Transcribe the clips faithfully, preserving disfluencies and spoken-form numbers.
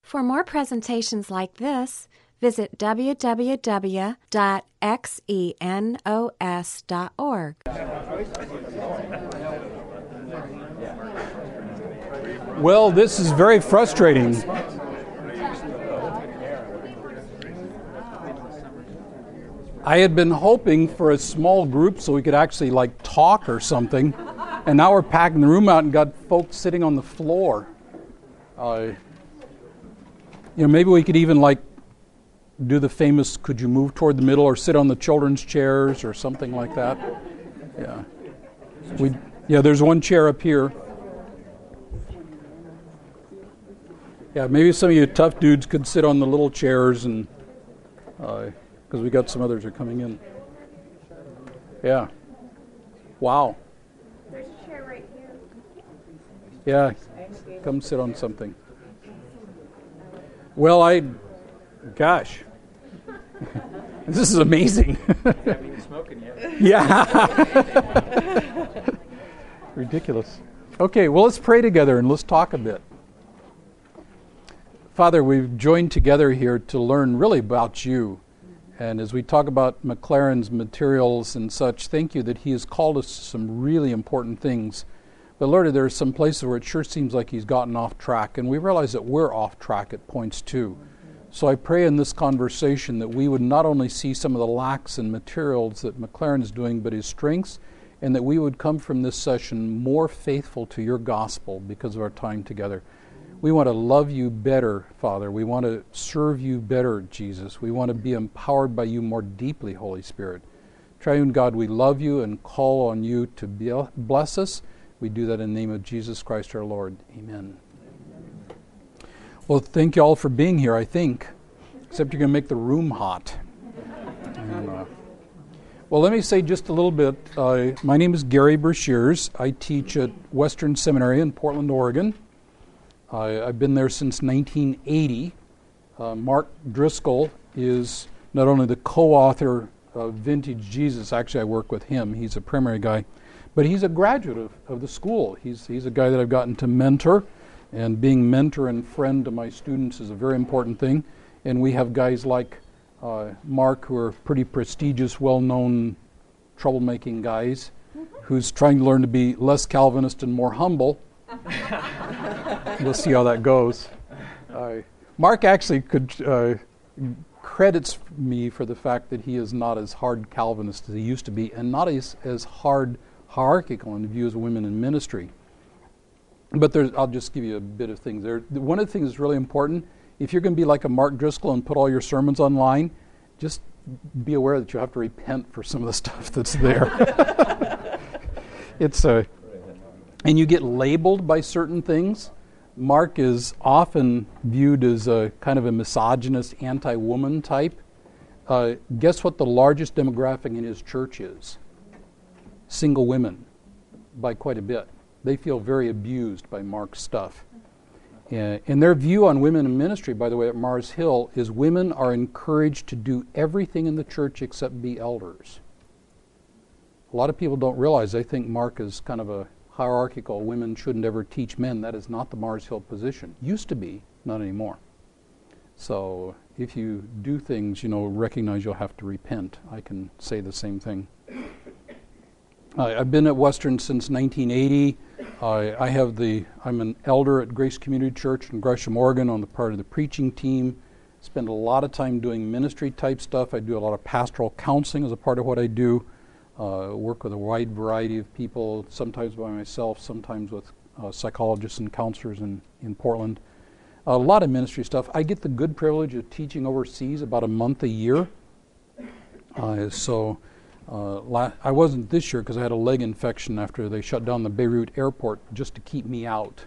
For more presentations like this, visit w w w dot xenos dot org. Well, this is very frustrating. I had been hoping for a small group so we could actually like talk or something, and now we're packing the room out and got folks sitting on the floor. Uh, you know, maybe we could even like do the famous, could you move toward the middle or sit on the children's chairs or something like that. Yeah. We yeah, there's one chair up here. Yeah, maybe some of you tough dudes could sit on the little chairs, and because uh, we got some others are coming in. Yeah. Wow. There's a chair right here. Yeah, come sit on something. Well, I, gosh, this is amazing. Haven't even smoking yet. Yeah. Ridiculous. Okay, well, let's pray together and let's talk a bit. Father, we've joined together here to learn really about you. And as we talk about McLaren's materials and such, thank you that he has called us to some really important things. But Lord, there are some places where it sure seems like he's gotten off track, and we realize that we're off track at points too. So I pray in this conversation that we would not only see some of the lacks in materials that McLaren is doing, but his strengths, and that we would come from this session more faithful to your gospel because of our time together. We want to love you better, Father. We want to serve you better, Jesus. We want to be empowered by you more deeply, Holy Spirit. Triune God, we love you and call on you to be, bless us. We do that in the name of Jesus Christ our Lord. Amen. Well, thank you all for being here, I think, except you're going to make the room hot. And, uh, well, let me say just a little bit. Uh, my name is Gary Brashears. I teach at Western Seminary in Portland, Oregon. Uh, I've been there since nineteen eighty. Uh, Mark Driscoll is not only the co-author of Vintage Jesus, actually I work with him, he's a primary guy, but he's a graduate of, of the school. He's, he's a guy that I've gotten to mentor, and being mentor and friend to my students is a very important thing. And we have guys like uh, Mark who are pretty prestigious, well-known, troublemaking guys, who's trying to learn to be less Calvinist and more humble. We'll see how that goes. Uh, Mark actually could uh, credits me for the fact that he is not as hard Calvinist as he used to be, and not as, as hard hierarchical in the views of women in ministry. But there's, I'll just give you a bit of things there. One of the things that's really important, if you're going to be like a Mark Driscoll and put all your sermons online, just be aware that you have to repent for some of the stuff that's there. It's a... Uh, And you get labeled by certain things. Mark is often viewed as a kind of a misogynist, anti-woman type. Uh, guess what the largest demographic in his church is? Single women, by quite a bit. They feel very abused by Mark's stuff. Uh, and their view on women in ministry, by the way, at Mars Hill, is women are encouraged to do everything in the church except be elders. A lot of people don't realize, they think Mark is kind of a hierarchical, women shouldn't ever teach men. That is not the Mars Hill position. Used to be, not anymore. So if you do things, you know, recognize you'll have to repent. I can say the same thing. Uh, I've been at Western since nineteen eighty. Uh, I have the, I'm an elder at Grace Community Church in Gresham, Oregon, on the part of the preaching team. Spend a lot of time doing ministry type stuff. I do a lot of pastoral counseling as a part of what I do. Uh, work with a wide variety of people, sometimes by myself, sometimes with uh, psychologists and counselors in, in Portland. A lot of ministry stuff. I get the good privilege of teaching overseas about a month a year. Uh, so uh, la- I wasn't this year because I had a leg infection after they shut down the Beirut airport just to keep me out.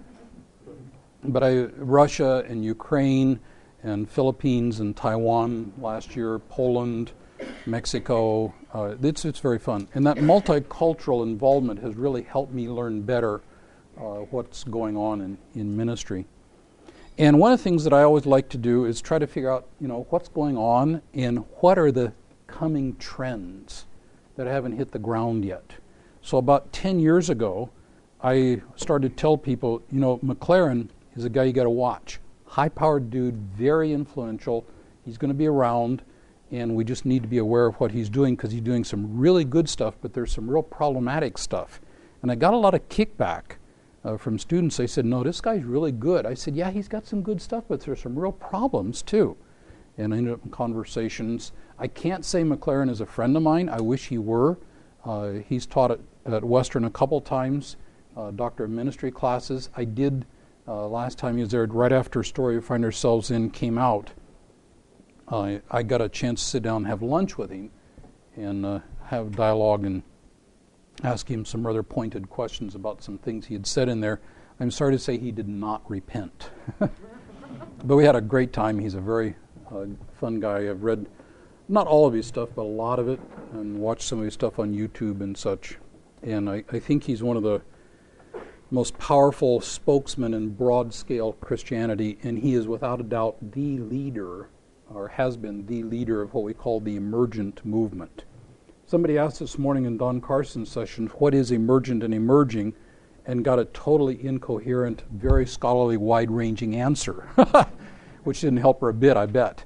But I, Russia and Ukraine and Philippines and Taiwan last year, Poland, Mexico, uh, it's, it's very fun. And that multicultural involvement has really helped me learn better uh, what's going on in, in ministry. And one of the things that I always like to do is try to figure out, you know, what's going on and what are the coming trends that haven't hit the ground yet. So about ten years ago, I started to tell people, you know, McLaren is a guy you got to watch. high-powered dude, very influential. He's going to be around, and we just need to be aware of what he's doing because he's doing some really good stuff, but there's some real problematic stuff. And I got a lot of kickback uh, from students. They said, no, this guy's really good. I said, yeah, he's got some good stuff, but there's some real problems too. And I ended up in conversations. I can't say McLaren is a friend of mine. I wish he were. Uh, he's taught at, at Western a couple times, uh, Doctor of Ministry classes. I did, uh, last time he was there, right after Story We Find Ourselves In came out, uh, I got a chance to sit down and have lunch with him and uh, have dialogue and ask him some rather pointed questions about some things he had said in there. I'm sorry to say he did not repent. But we had a great time. He's a very uh, fun guy. I've read not all of his stuff, but a lot of it, and watched some of his stuff on YouTube and such. And I, I think he's one of the most powerful spokesmen in broad-scale Christianity, and he is without a doubt the leader, or has been the leader of what we call the emergent movement. Somebody asked this morning in Don Carson's session, what is emergent and emerging, and got a totally incoherent, very scholarly, wide-ranging answer, which didn't help her a bit, I bet.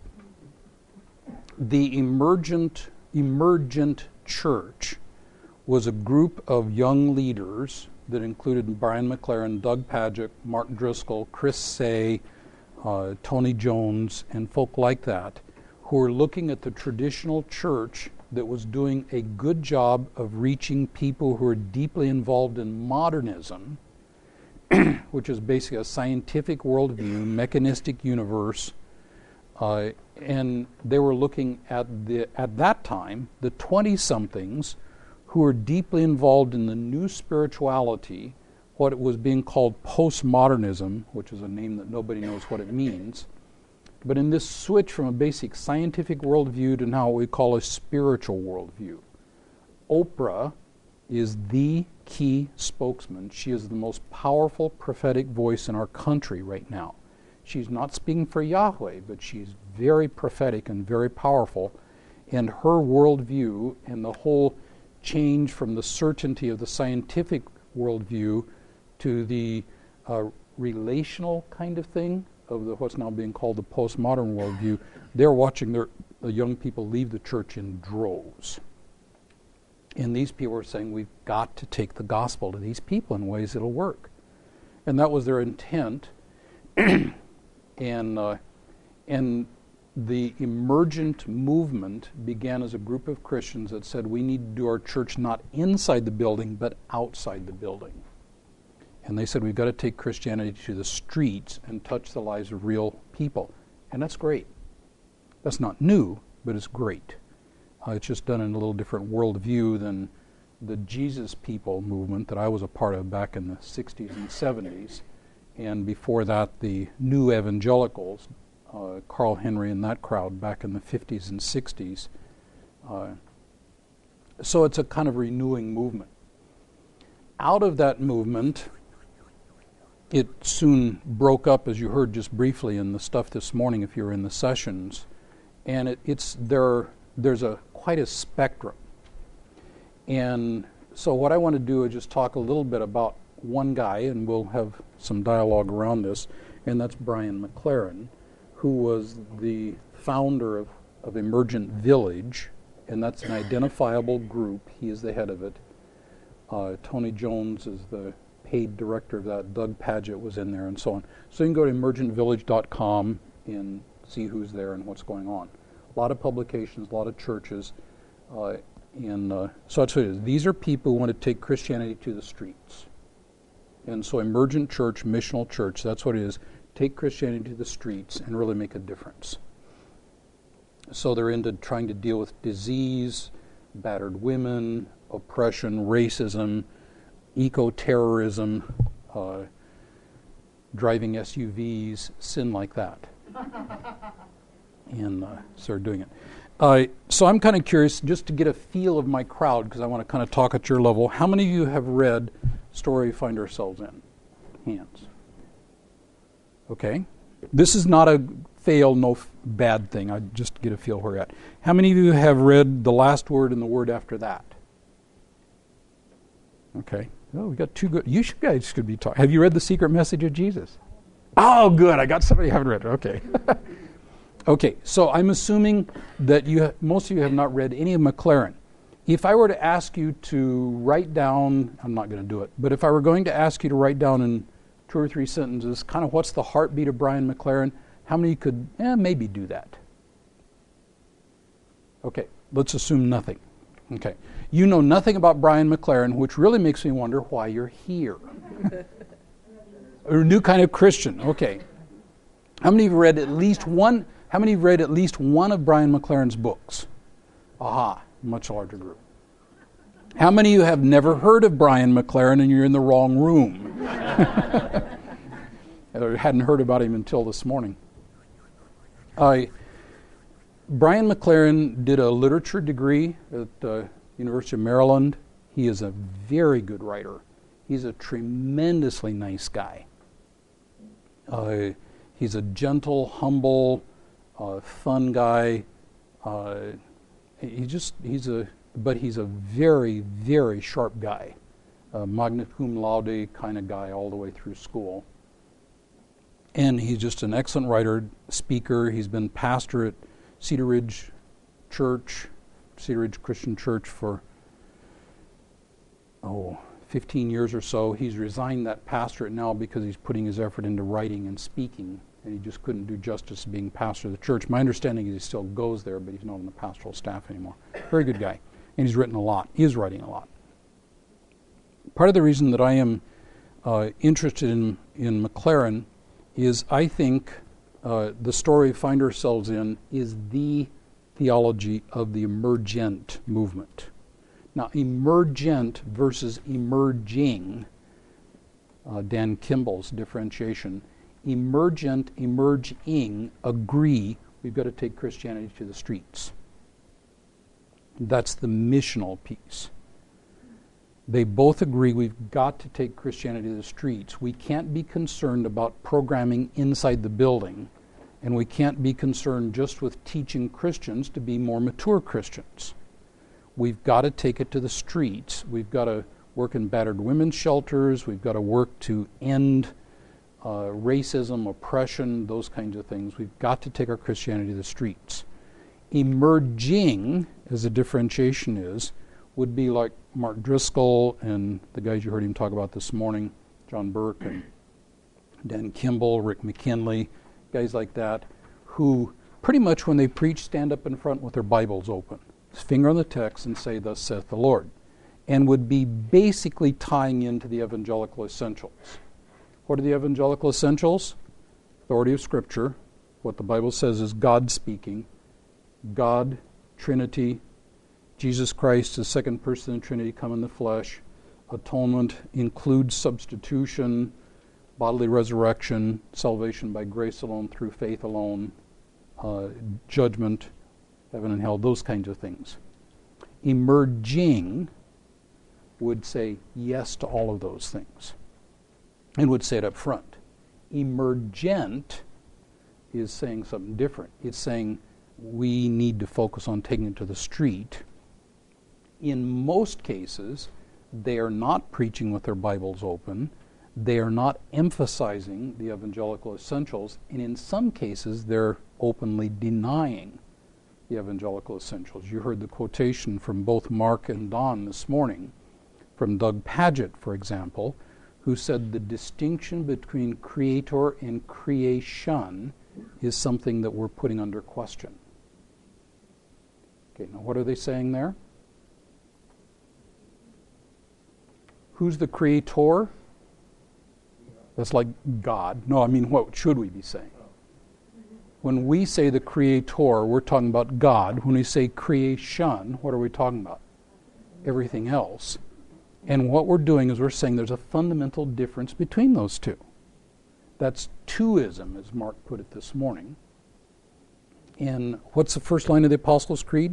The emergent, emergent church was a group of young leaders that included Brian McLaren, Doug Pagic, Mark Driscoll, Chris Say, uh, Tony Jones, and folk like that, who were looking at the traditional church that was doing a good job of reaching people who are deeply involved in modernism, which is basically a scientific worldview, mechanistic universe, uh, and they were looking at the at that time the twenty-somethings who were deeply involved in the new spirituality, what was being called postmodernism, which is a name that nobody knows what it means. But in this switch from a basic scientific worldview to now what we call a spiritual worldview, Oprah is the key spokesman. She is the most powerful prophetic voice in our country right now. She's not speaking for Yahweh, but she's very prophetic and very powerful. And her worldview and the whole change from the certainty of the scientific worldview to the uh, relational kind of thing, of the, what's now being called the postmodern worldview, they're watching their the young people leave the church in droves. And these people are saying, we've got to take the gospel to these people in ways that'll work. And that was their intent. and uh, and the emergent movement began as a group of Christians that said, we need to do our church not inside the building, but outside the building. And they said, we've got to take Christianity to the streets and touch the lives of real people. And that's great. That's not new, but it's great. Uh, it's just done in a little different worldview than the Jesus People movement that I was a part of back in the sixties and seventies. And before that, the new evangelicals, uh, Carl Henry and that crowd back in the fifties and sixties. Uh, so it's a kind of renewing movement. Out of that movement, it soon broke up, as you heard just briefly in the stuff this morning if you were in the sessions. And it, it's there. There's a quite a spectrum. And so what I want to do is just talk a little bit about one guy, and we'll have some dialogue around this, and that's Brian McLaren, who was the founder of, of Emergent Village, and that's an identifiable group. He is the head of it. Uh, Tony Jones is the paid director of that. Doug Pagic was in there, and so on. So you can go to emergent village dot com and see who's there and what's going on. A lot of publications, a lot of churches, uh, and uh, so that's what it is. These are people who want to take Christianity to the streets. And so Emergent Church, Missional Church, that's what it is. Take Christianity to the streets and really make a difference. So they're into trying to deal with disease, battered women, oppression, racism, eco-terrorism, uh, driving S U Vs, sin like that. And uh, so they're doing it. Uh, so I'm kind of curious, just to get a feel of my crowd, because I want to kind of talk at your level. How many of you have read Story We Find Ourselves In? Hands. Okay. This is not a fail, no f- bad thing. I just get a feel where you're at. How many of you have read The Last Word and the Word After That? Okay. Oh, we got two good. You should, guys could be talking. Have you read The Secret Message of Jesus? Oh, good. I got somebody who haven't read it. Okay. Okay, so I'm assuming that you ha- most of you have not read any of Maclaren. If I were to ask you to write down, I'm not going to do it, but if I were going to ask you to write down in two or three sentences kind of what's the heartbeat of Brian Maclaren, how many could eh, maybe do that? Okay, let's assume nothing. Okay, you know nothing about Brian Maclaren, which really makes me wonder why you're here. A new kind of Christian. Okay. How many have read at least one? How many have read at least one of Brian Maclaren's books? Aha, much larger group. How many of you have never heard of Brian Maclaren and you're in the wrong room? I hadn't heard about him until this morning. Uh, Brian Maclaren did a literature degree at the uh, University of Maryland. He is a very good writer. He's a tremendously nice guy. Uh, he's a gentle, humble, uh, fun guy. Uh, he just he's a but he's a very, very sharp guy. Uh, magna cum laude kind of guy all the way through school. And he's just an excellent writer, speaker. He's been pastor at Cedar Ridge Church, Cedar Ridge Christian Church for oh. fifteen years or so. He's resigned that pastorate now because he's putting his effort into writing and speaking, and he just couldn't do justice to being pastor of the church. My understanding is he still goes there, but he's not on the pastoral staff anymore. Very good guy, and he's written a lot. He is writing a lot. Part of the reason that I am uh, interested in, in Maclaren is I think uh, the story we find ourselves in is the theology of the emergent movement. Now, emergent versus emerging, uh, Dan Kimball's differentiation, emergent, emerging agree we've got to take Christianity to the streets. That's the missional piece. They both agree we've got to take Christianity to the streets. We can't be concerned about programming inside the building, and we can't be concerned just with teaching Christians to be more mature Christians. We've got to take it to the streets. We've got to work in battered women's shelters. We've got to work to end uh, racism, oppression, those kinds of things. We've got to take our Christianity to the streets. Emerging, as the differentiation is, would be like Mark Driscoll and the guys you heard him talk about this morning, John Burke and Dan Kimball, Rick McKinley, guys like that, who pretty much when they preach stand up in front with their Bibles open, finger on the text and say, "Thus saith the Lord," and would be basically tying into the evangelical essentials. What are the evangelical essentials? Authority of Scripture. What the Bible says is God speaking. God, Trinity, Jesus Christ, the second person of the Trinity, come in the flesh. Atonement includes substitution, bodily resurrection, salvation by grace alone, through faith alone, uh, judgment, heaven and hell, those kinds of things. Emerging would say yes to all of those things and would say it up front. Emergent is saying something different. It's saying we need to focus on taking it to the street. In most cases, they are not preaching with their Bibles open. They are not emphasizing the evangelical essentials. And in some cases, they're openly denying the evangelical essentials. You heard the quotation from both Mark and Don this morning, from Doug Pagitt, for example, who said the distinction between creator and creation is something that we're putting under question. Okay, now what are they saying there? Who's the creator? That's like God. No, I mean, what should we be saying? When we say the creator, we're talking about God. When we say creation, what are we talking about? Everything else. And what we're doing is we're saying there's a fundamental difference between those two. That's twoism, as Mark put it this morning. And what's the first line of the Apostles' Creed?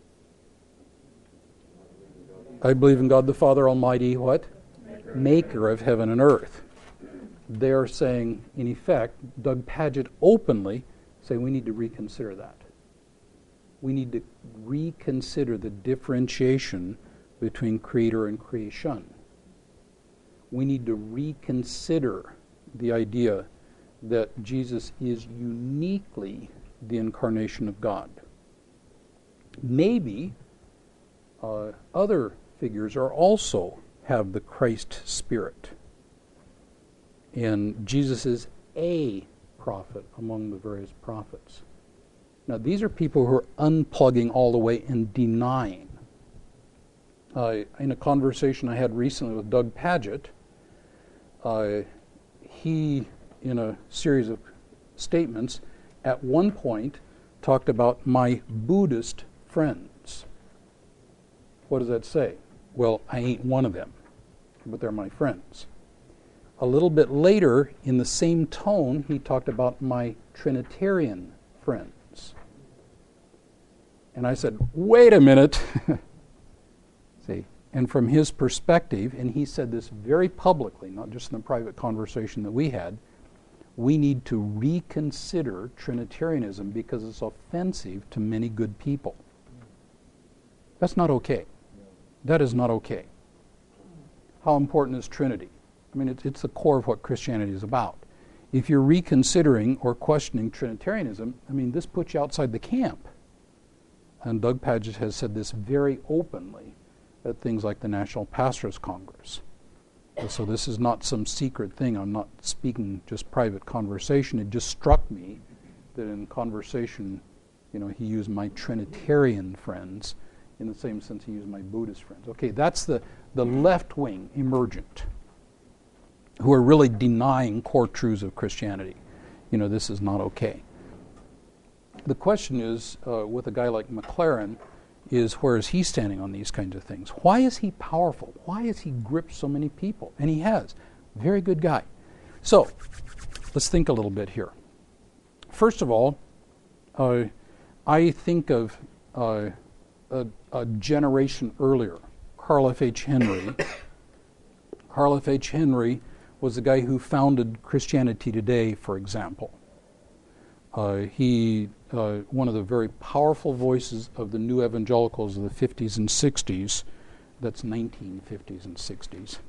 I believe in God the Father Almighty, what? Maker, Maker of heaven and earth. They're saying, in effect, Doug Pagitt openly say we need to reconsider that. We need to reconsider the differentiation between creator and creation. We need to reconsider the idea that Jesus is uniquely the incarnation of God. Maybe uh, other figures are also have the Christ spirit. And Jesus is a prophet among the various prophets. Now, these are people who are unplugging all the way and denying. Uh, in a conversation I had recently with Doug Pagitt, uh, he, in a series of statements, at one point talked about my Buddhist friends. What does that say? Well, I ain't one of them, but they're my friends. A little bit later, in the same tone, he talked about my Trinitarian friends. And I said, wait a minute. See, and from his perspective, and he said this very publicly, not just in the private conversation that we had, we need to reconsider Trinitarianism because it's offensive to many good people. That's not okay. That is not okay. How important is Trinity? I mean, it's, it's the core of what Christianity is about. If you're reconsidering or questioning Trinitarianism, I mean, this puts you outside the camp. And Doug Pagitt has said this very openly at things like the National Pastors Congress. So this is not some secret thing. I'm not speaking just private conversation. It just struck me that in conversation, you know, he used my Trinitarian friends in the same sense he used my Buddhist friends. Okay, that's the, the left wing emergent who are really denying core truths of Christianity. You know, this is not okay. The question is, uh, with a guy like McLaren, is where is he standing on these kinds of things? Why is he powerful? Why has he gripped so many people? And he has. Very good guy. So, let's think a little bit here. First of all, uh, I think of uh, a, a generation earlier, Carl F H Henry. Carl F H Henry was the guy who founded Christianity Today, for example. Uh, he, uh, one of the very powerful voices of the new evangelicals of the fifties and sixties, that's nineteen fifties and sixties.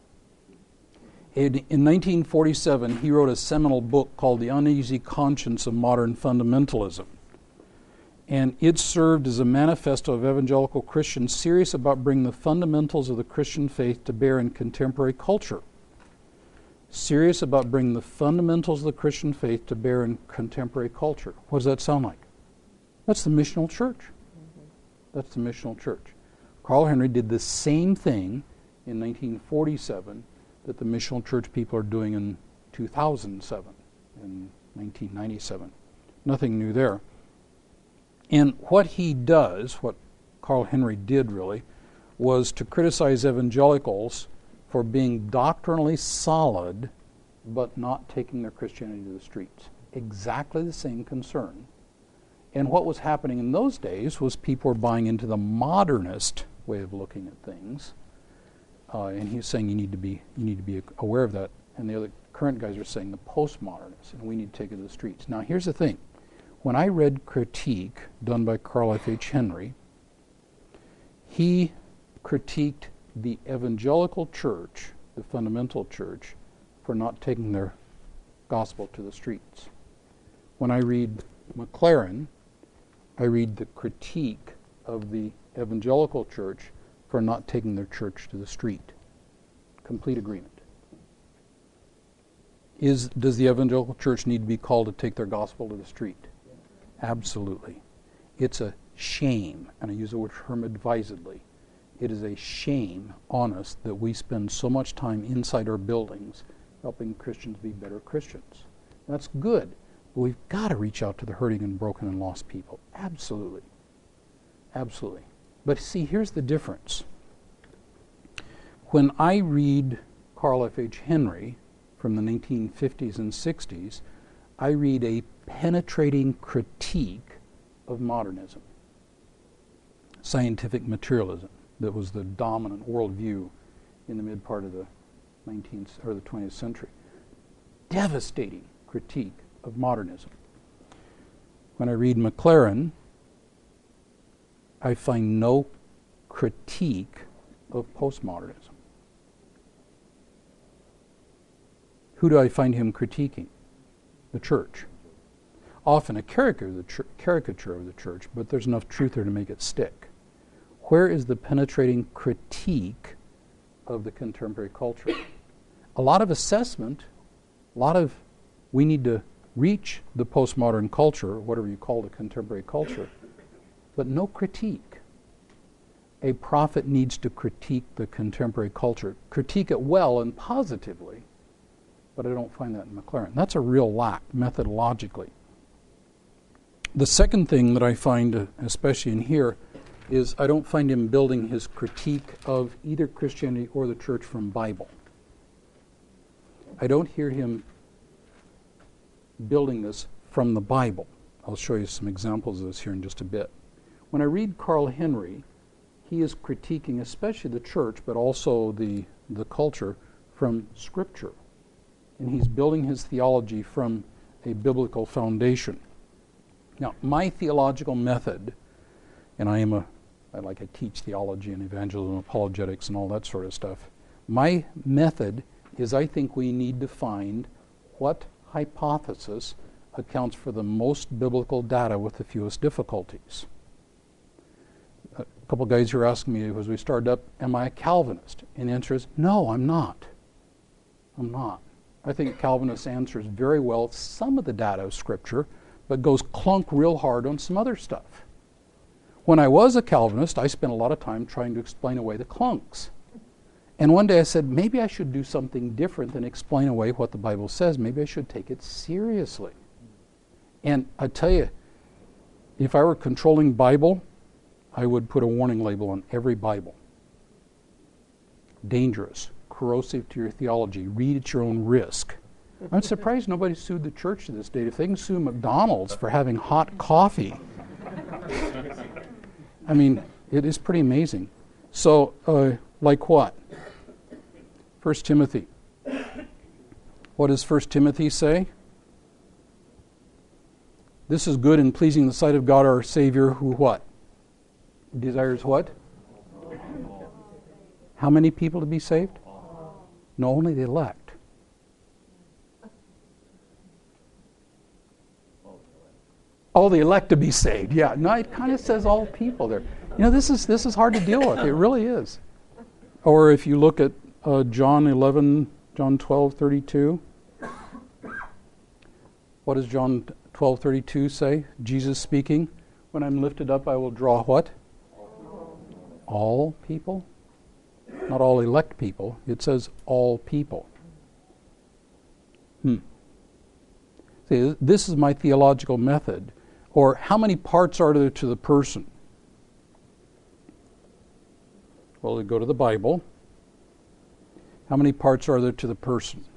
In, in nineteen forty-seven, he wrote a seminal book called The Uneasy Conscience of Modern Fundamentalism. And it served as a manifesto of evangelical Christians serious about bringing the fundamentals of the Christian faith to bear in contemporary culture. Serious about bringing the fundamentals of the Christian faith to bear in contemporary culture. What does that sound like? That's the missional church. Mm-hmm. That's the missional church. Carl Henry did the same thing in nineteen forty-seven that the missional church people are doing in two thousand seven, in nineteen ninety-seven. Nothing new there. And what he does, what Carl Henry did really, was to criticize evangelicals for being doctrinally solid but not taking their Christianity to the streets. Exactly the same concern. And what was happening in those days was people were buying into the modernist way of looking at things. Uh, and he's saying you need to be you need to be aware of that. And the other current guys are saying the postmodernists, and we need to take it to the streets. Now here's the thing. When I read Critique done by Carl F H Henry, he critiqued the evangelical church, the fundamental church, for not taking their gospel to the streets. When I read McLaren, I read the critique of the evangelical church for not taking their church to the street. Complete agreement. Is, does the evangelical church need to be called to take their gospel to the street? Absolutely. It's a shame, and I use the word term advisedly, it is a shame on us that we spend so much time inside our buildings helping Christians be better Christians. That's good, but we've got to reach out to the hurting and broken and lost people. Absolutely. Absolutely. But see, here's the difference. When I read Carl F H Henry from the nineteen fifties and sixties, I read a penetrating critique of modernism, scientific materialism, that was the dominant worldview in the mid part of the nineteenth or the twentieth century. Devastating critique of modernism. When I read McLaren, I find no critique of postmodernism. Who do I find him critiquing? the church. Often a caricature of the church, caricature of the church, but there's enough truth there to make it stick. Where is the penetrating critique of the contemporary culture? A lot of assessment, a lot of we need to reach the postmodern culture, whatever you call the contemporary culture, but no critique. A prophet needs to critique the contemporary culture, critique it well and positively, but I don't find that in Maclaren. That's a real lack methodologically. The second thing that I find, uh, especially in here, is I don't find him building his critique of either Christianity or the church from Bible. I don't hear him building this from the Bible. I'll show you some examples of this here in just a bit. When I read Carl Henry, he is critiquing especially the church, but also the, the culture from Scripture. And he's building his theology from a biblical foundation. Now, my theological method, and I am a, I like I teach theology and evangelism, apologetics, and all that sort of stuff. My method is I think we need to find what hypothesis accounts for the most biblical data with the fewest difficulties. A couple guys here asking me as we started up, am I a Calvinist? And the answer is, no, I'm not. I'm not. I think Calvinist answers very well some of the data of Scripture, but goes clunk real hard on some other stuff. When I was a Calvinist, I spent a lot of time trying to explain away the clunks. And one day I said, maybe I should do something different than explain away what the Bible says. Maybe I should take it seriously. And I tell you, if I were controlling Bible, I would put a warning label on every Bible. Dangerous, corrosive to your theology, read at your own risk. I'm surprised nobody sued the church to this day. If they can sue McDonald's for having hot coffee. I mean, it is pretty amazing. So, uh, like what? First Timothy. What does First Timothy say? This is good and pleasing in the sight of God our Savior, who what? Desires what? How many people to be saved? No, only the elect. All the elect to be saved. Yeah, no, it kind of says all people there. You know, this is this is hard to deal with. It really is. Or if you look at uh, John eleven, John twelve thirty-two. What does John twelve thirty-two say? Jesus speaking. When I'm lifted up, I will draw what? All people. Not all elect people. It says all people. Hmm. See, this is my theological method. Or how many parts are there to the person? Well, we go to the Bible. How many parts are there to the person?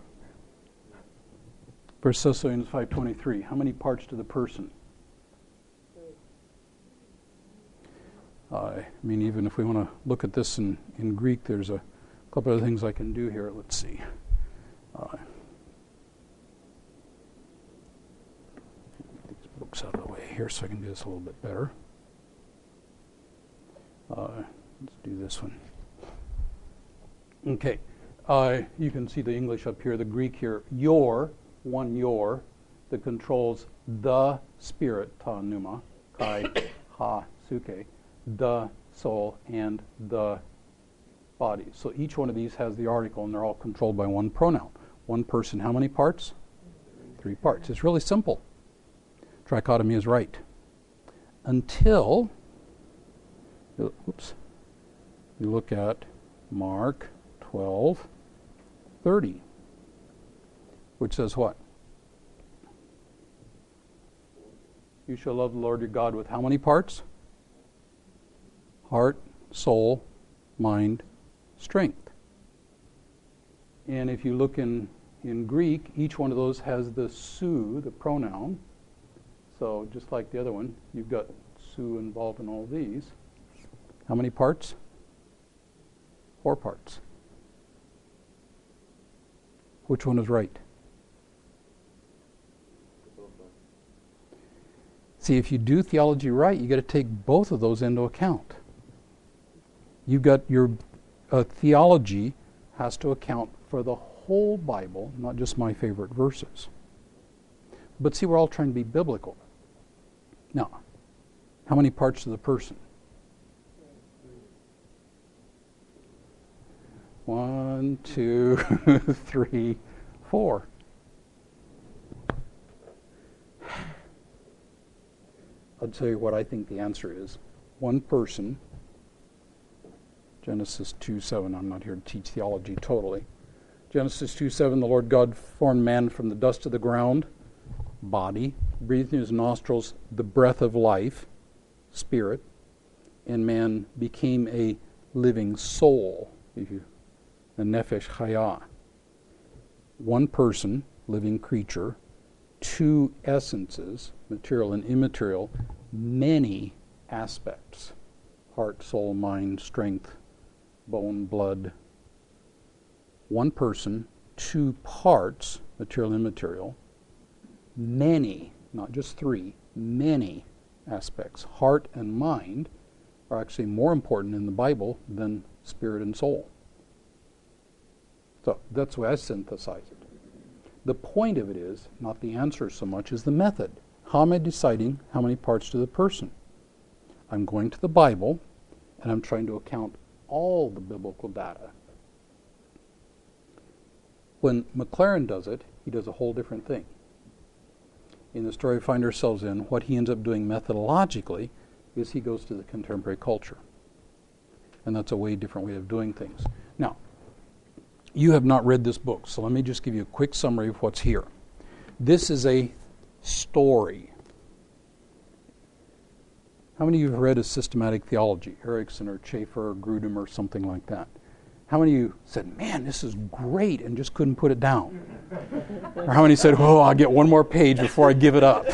First Thessalonians five twenty-three. How many parts to the person? Uh, I mean, even if we want to look at this in, in Greek, there's a couple of things I can do here. Let's see. Uh, books out of the way here so I can do this a little bit better. Uh, let's do this one. Okay. Uh, you can see the English up here, the Greek here. Your, one your, that controls the spirit, ta pneuma, kai, ha, suke, the soul, and the body. So each one of these has the article, and they're all controlled by one pronoun. One person, how many parts? Three parts. It's really simple. Trichotomy is right. Until, oops, you look at Mark twelve thirty, which says what? You shall love the Lord your God with how many parts? Heart, soul, mind, strength. And if you look in, in Greek, each one of those has the su, the pronoun. So just like the other one, you've got su involved in all these. How many parts? Four parts. Which one is right? See, if you do theology right, you got to take both of those into account. You've got your uh, theology has to account for the whole Bible, not just my favorite verses. But see, we're all trying to be biblical. Now, how many parts to the person? One, two, three, four. I'll tell you what I think the answer is. One person, Genesis two seven, I'm not here to teach theology totally. Genesis two seven, the Lord God formed man from the dust of the ground, body, breathed in his nostrils the breath of life, spirit, and man became a living soul, the nefesh chaya. One person, living creature, two essences, material and immaterial, many aspects, heart, soul, mind, strength, bone, blood. One person, two parts, material and immaterial, many, not just three, many aspects. Heart and mind are actually more important in the Bible than spirit and soul. So that's the way I synthesize it. The point of it is, not the answer so much as the method. How am I deciding how many parts to the person? I'm going to the Bible, and I'm trying to account all the biblical data. When McLaren does it, he does a whole different thing. In the story we find ourselves in, what he ends up doing methodologically is he goes to the contemporary culture. And that's a way different way of doing things. Now, you have not read this book, so let me just give you a quick summary of what's here. This is a story. How many of you have read a systematic theology, Erickson or Schaeffer or Grudem or something like that? How many of you said, man, this is great, and just couldn't put it down? Or how many said, oh, I'll get one more page before I give it up?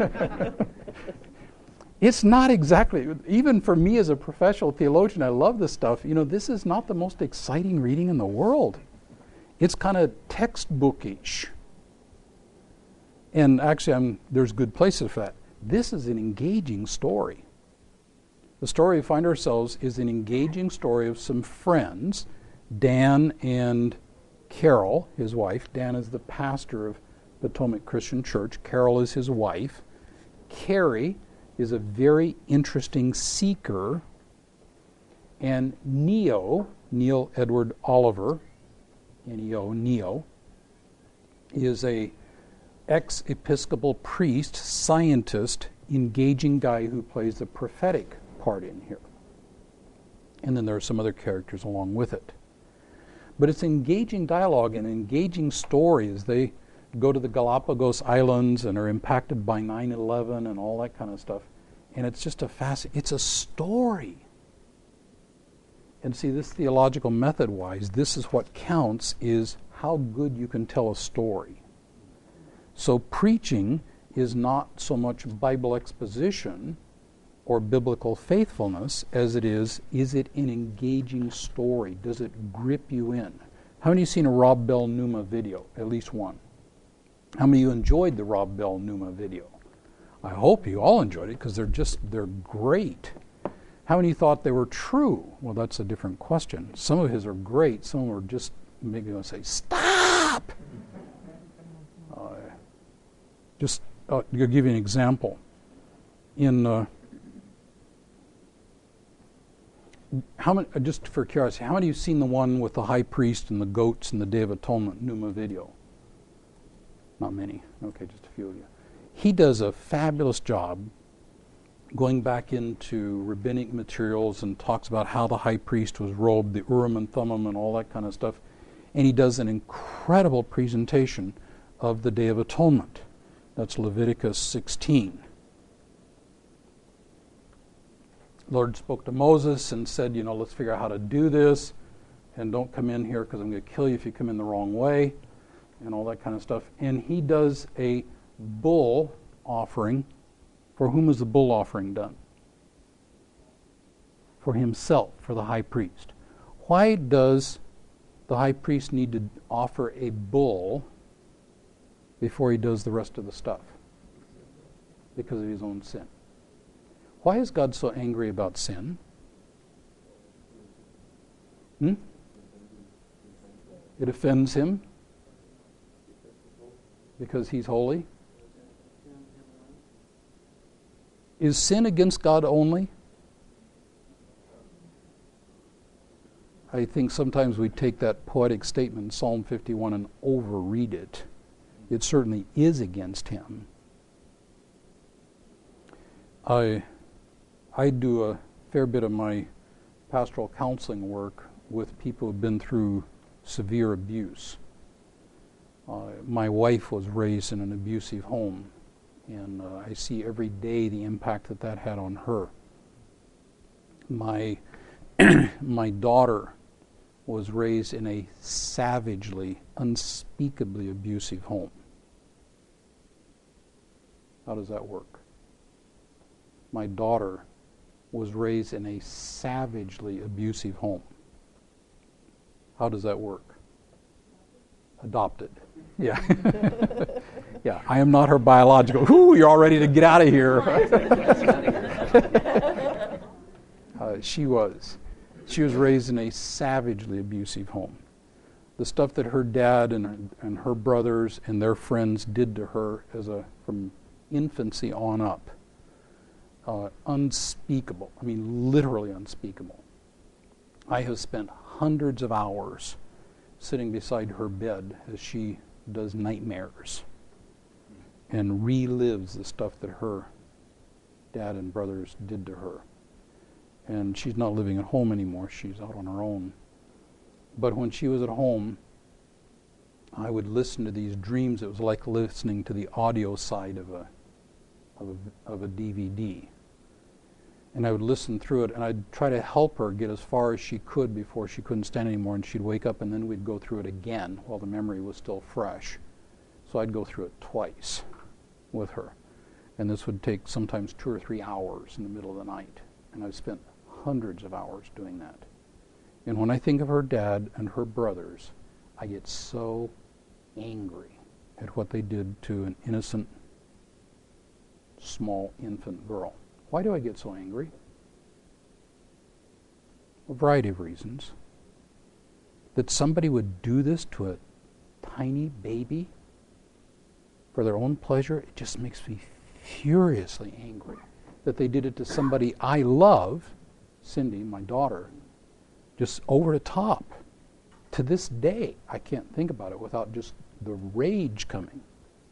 It's not exactly, even for me as a professional theologian, I love this stuff. You know, this is not the most exciting reading in the world. It's kind of textbookish. And actually, I'm, there's good places for that. This is an engaging story. The story we find ourselves is an engaging story of some friends, Dan and Carol, his wife. Dan is the pastor of Potomac Christian Church. Carol is his wife. Carrie is a very interesting seeker. And Neo, Neil Edward Oliver, N E O, Neo, is a ex-Episcopal priest, scientist, engaging guy who plays the prophetic part in here. And then there are some other characters along with it. But it's engaging dialogue and engaging stories. They go to the Galapagos Islands and are impacted by nine eleven and all that kind of stuff. And it's just a fascinating, it's a story. And see, this theological method-wise, this is what counts, is how good you can tell a story. So preaching is not so much Bible exposition or biblical faithfulness as it is, is it an engaging story? Does it grip you in? How many of you seen a Rob Bell Numa video? At least one. How many of you enjoyed the Rob Bell Numa video? I hope you all enjoyed it because they're just, they're great. How many thought they were true? Well, that's a different question. Some of his are great. Some are just maybe going to say, stop! Uh, just, uh, I'll give you an example. In, uh, how many, just for curiosity, how many of you seen the one with the high priest and the goats and the Day of Atonement Numa video? Not many. Okay, just a few of you. He does a fabulous job going back into rabbinic materials and talks about how the high priest was robed, the Urim and Thummim and all that kind of stuff. And he does an incredible presentation of the Day of Atonement. That's Leviticus sixteen. The Lord spoke to Moses and said, you know, let's figure out how to do this. And don't come in here because I'm going to kill you if you come in the wrong way. And all that kind of stuff. And he does a bull offering. For whom is the bull offering done? For himself, for the high priest. Why does the high priest need to offer a bull before he does the rest of the stuff? Because of his own sin. Why is God so angry about sin? Hmm? It offends him because he's holy. Is sin against God only? I think sometimes we take that poetic statement in Psalm fifty-one and overread it. It certainly is against Him. I, I do a fair bit of my pastoral counseling work with people who have been through severe abuse. Uh, my wife was raised in an abusive home, and uh, I see every day the impact that that had on her. My, my daughter was raised in a savagely, unspeakably abusive home. How does that work? My daughter was raised in a savagely abusive home. How does that work? Adopted. Yeah. Yeah, I am not her biological. Ooh, you're all ready to get out of here. uh, she was. She was raised in a savagely abusive home. The stuff that her dad and her, and her brothers and their friends did to her as a from infancy on up, uh, unspeakable. I mean, literally unspeakable. I have spent hundreds of hours sitting beside her bed as she does nightmares and relives the stuff that her dad and brothers did to her. And she's not living at home anymore. She's out on her own. But when she was at home, I would listen to these dreams. It was like listening to the audio side of a of a, of a D V D. And I would listen through it, and I'd try to help her get as far as she could before she couldn't stand anymore, and she'd wake up, and then we'd go through it again while the memory was still fresh. So I'd go through it twice with her. And this would take sometimes two or three hours in the middle of the night. And I've spent hundreds of hours doing that. And when I think of her dad and her brothers, I get so angry at what they did to an innocent, small infant girl. Why do I get so angry? A variety of reasons. That somebody would do this to a tiny baby for their own pleasure, it just makes me furiously angry. That they did it to somebody I love, Cindy, my daughter, just over the top. To this day, I can't think about it without just the rage coming.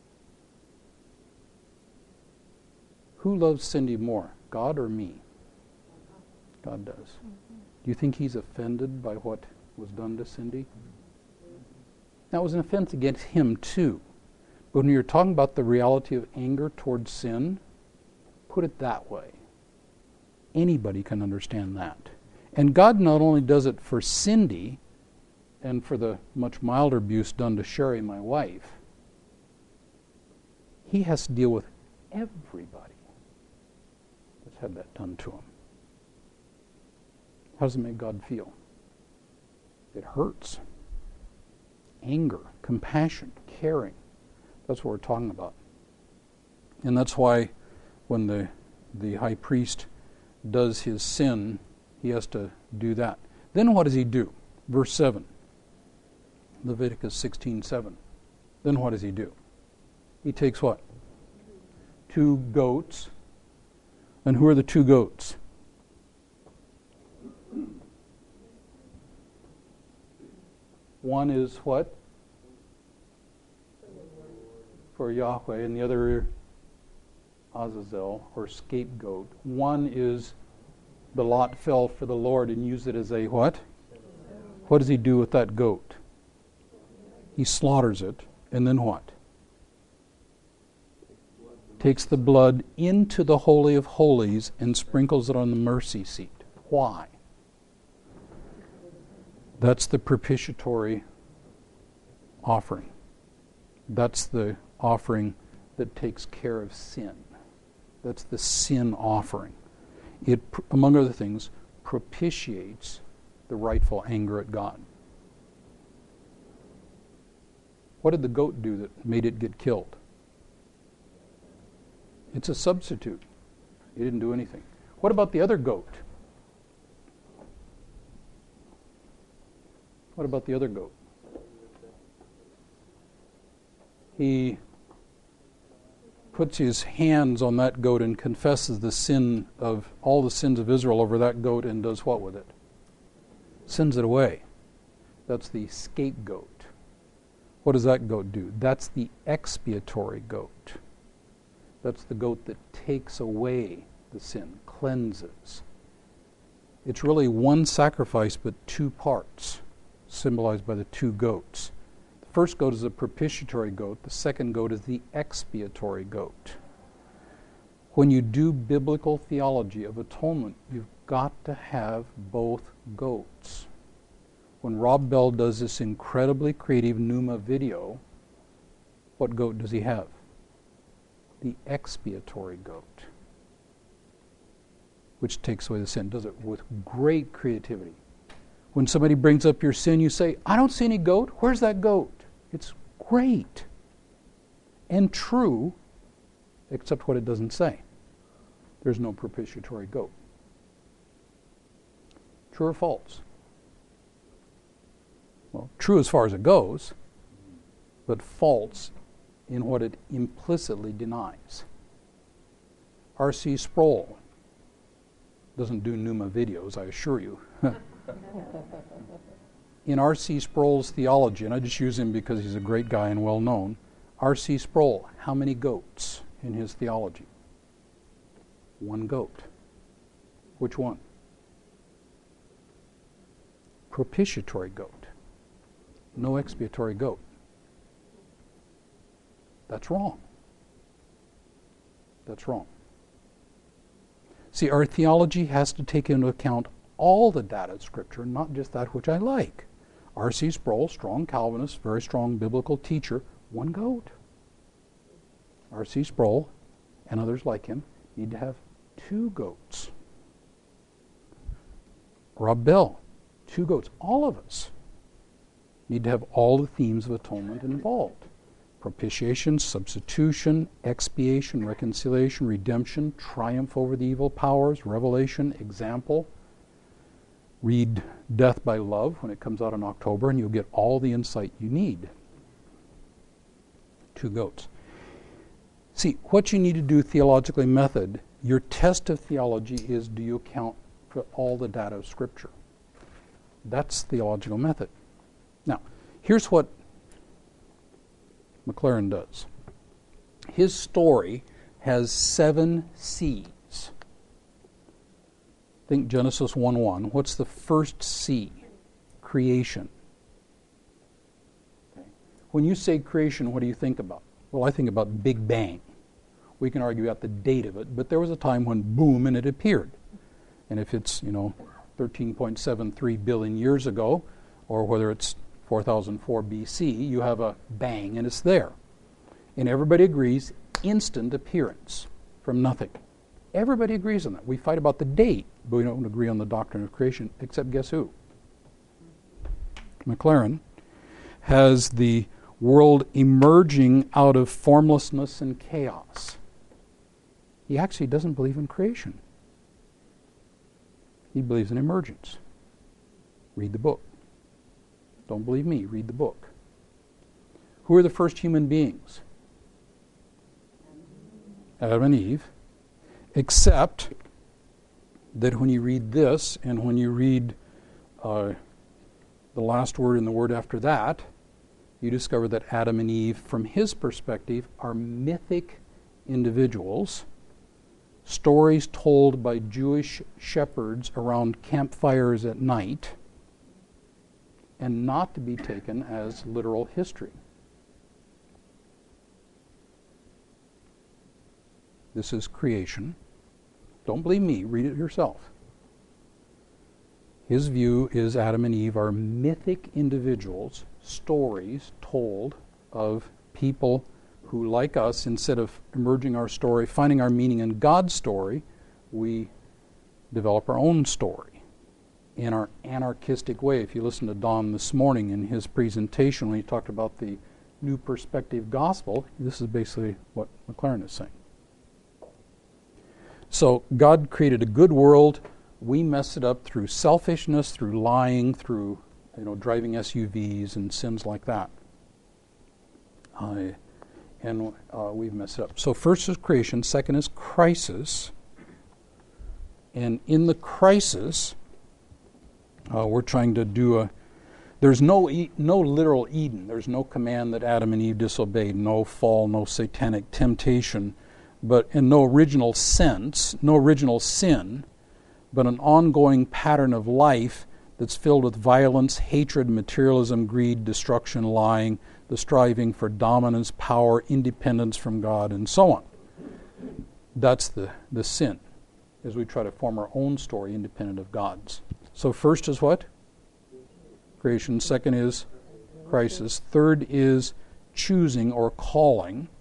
Who loves Cindy more, God or me? God does. Mm-hmm. Do you think He's offended by what was done to Cindy? That was an offense against Him too. But when you're talking about the reality of anger towards sin, put it that way. Anybody can understand that. And God not only does it for Cindy and for the much milder abuse done to Sherry, my wife, He has to deal with everybody that's had that done to him. How does it make God feel? It hurts. Anger, compassion, caring. That's what we're talking about. And that's why when the the high priest does his sin, he has to do that. Then what does he do? Verse seven. Leviticus sixteen seven. Then what does he do? He takes what? Two goats. And who are the two goats? One is what? For Yahweh, and the other Azazel, or scapegoat. One is the lot fell for the Lord and used it as a what? What does he do with that goat? He slaughters it, and then what? Takes the blood into the Holy of Holies and sprinkles it on the mercy seat. Why? That's the propitiatory offering. That's the offering that takes care of sin. That's the sin offering. It, among other things, propitiates the rightful anger at God. What did the goat do that made it get killed? It's a substitute. It didn't do anything. What about the other goat? What about the other goat? He puts his hands on that goat and confesses the sin of all the sins of Israel over that goat and does what with it? Sends it away. That's the scapegoat. What does that goat do? That's the expiatory goat. That's the goat that takes away the sin, cleanses. It's really one sacrifice but two parts, symbolized by the two goats. The first goat is a propitiatory goat. The second goat is the expiatory goat. When you do biblical theology of atonement, you've got to have both goats. When Rob Bell does this incredibly creative Pneuma video, what goat does he have? The expiatory goat, which takes away the sin. Does it with great creativity. When somebody brings up your sin, you say, I don't see any goat. Where's that goat? It's great and true, except what it doesn't say. There's no propitiatory goat. True or false? Well, true as far as it goes, but false in what it implicitly denies. R C Sproul doesn't do Pneuma videos, I assure you. In R C Sproul's theology, and I just use him because he's a great guy and well known, R C Sproul, how many goats in his theology? One goat. Which one? Propitiatory goat. No expiatory goat. That's wrong. That's wrong. See, our theology has to take into account all the data of Scripture, not just that which I like. R C Sproul, strong Calvinist, very strong biblical teacher, one goat. R C Sproul and others like him need to have two goats. Rob Bell, two goats. All of us need to have all the themes of atonement involved. Propitiation, substitution, expiation, reconciliation, redemption, triumph over the evil powers, revelation, example. Read Death by Love when it comes out in October, and you'll get all the insight you need. Two goats. See, what you need to do theologically method, your test of theology is, do you account for all the data of Scripture? That's theological method. Now, here's what McLaren does. His story has seven C's. Think Genesis one one. What's the first C? Creation. Okay. When you say creation, what do you think about? Well, I think about Big Bang. We can argue about the date of it, but there was a time when boom and it appeared. And if it's, you know, thirteen point seven three billion years ago, or whether it's four thousand four B C, you have a bang and it's there. And everybody agrees, instant appearance from nothing. Everybody agrees on that. We fight about the date, but we don't agree on the doctrine of creation, except guess who? McLaren has the world emerging out of formlessness and chaos. He actually doesn't believe in creation. He believes in emergence. Read the book. Don't believe me, read the book. Who are the first human beings? Adam and Eve. Except that when you read this and when you read uh, the last word and the word after that, you discover that Adam and Eve, from his perspective, are mythic individuals, stories told by Jewish shepherds around campfires at night, and not to be taken as literal history. This is creation. Don't believe me, read it yourself. His view is Adam and Eve are mythic individuals, stories told of people who, like us, instead of emerging our story, finding our meaning in God's story, we develop our own story in our anarchistic way. If you listen to Don this morning in his presentation when he talked about the New Perspective Gospel, this is basically what McLaren is saying. So God created a good world. We mess it up through selfishness, through lying, through you know driving S U Vs and sins like that. Uh, and uh, we've messed it up. So first is creation, second is crisis. And in the crisis, uh, we're trying to do a, there's no e- no literal Eden. There's no command that Adam and Eve disobeyed, no fall, no satanic temptation, but in no original sense, no original sin, but an ongoing pattern of life that's filled with violence, hatred, materialism, greed, destruction, lying, the striving for dominance, power, independence from God, and so on. That's the, the sin, as we try to form our own story independent of God's. So first is what? Creation. Second is crisis. Third is choosing or calling.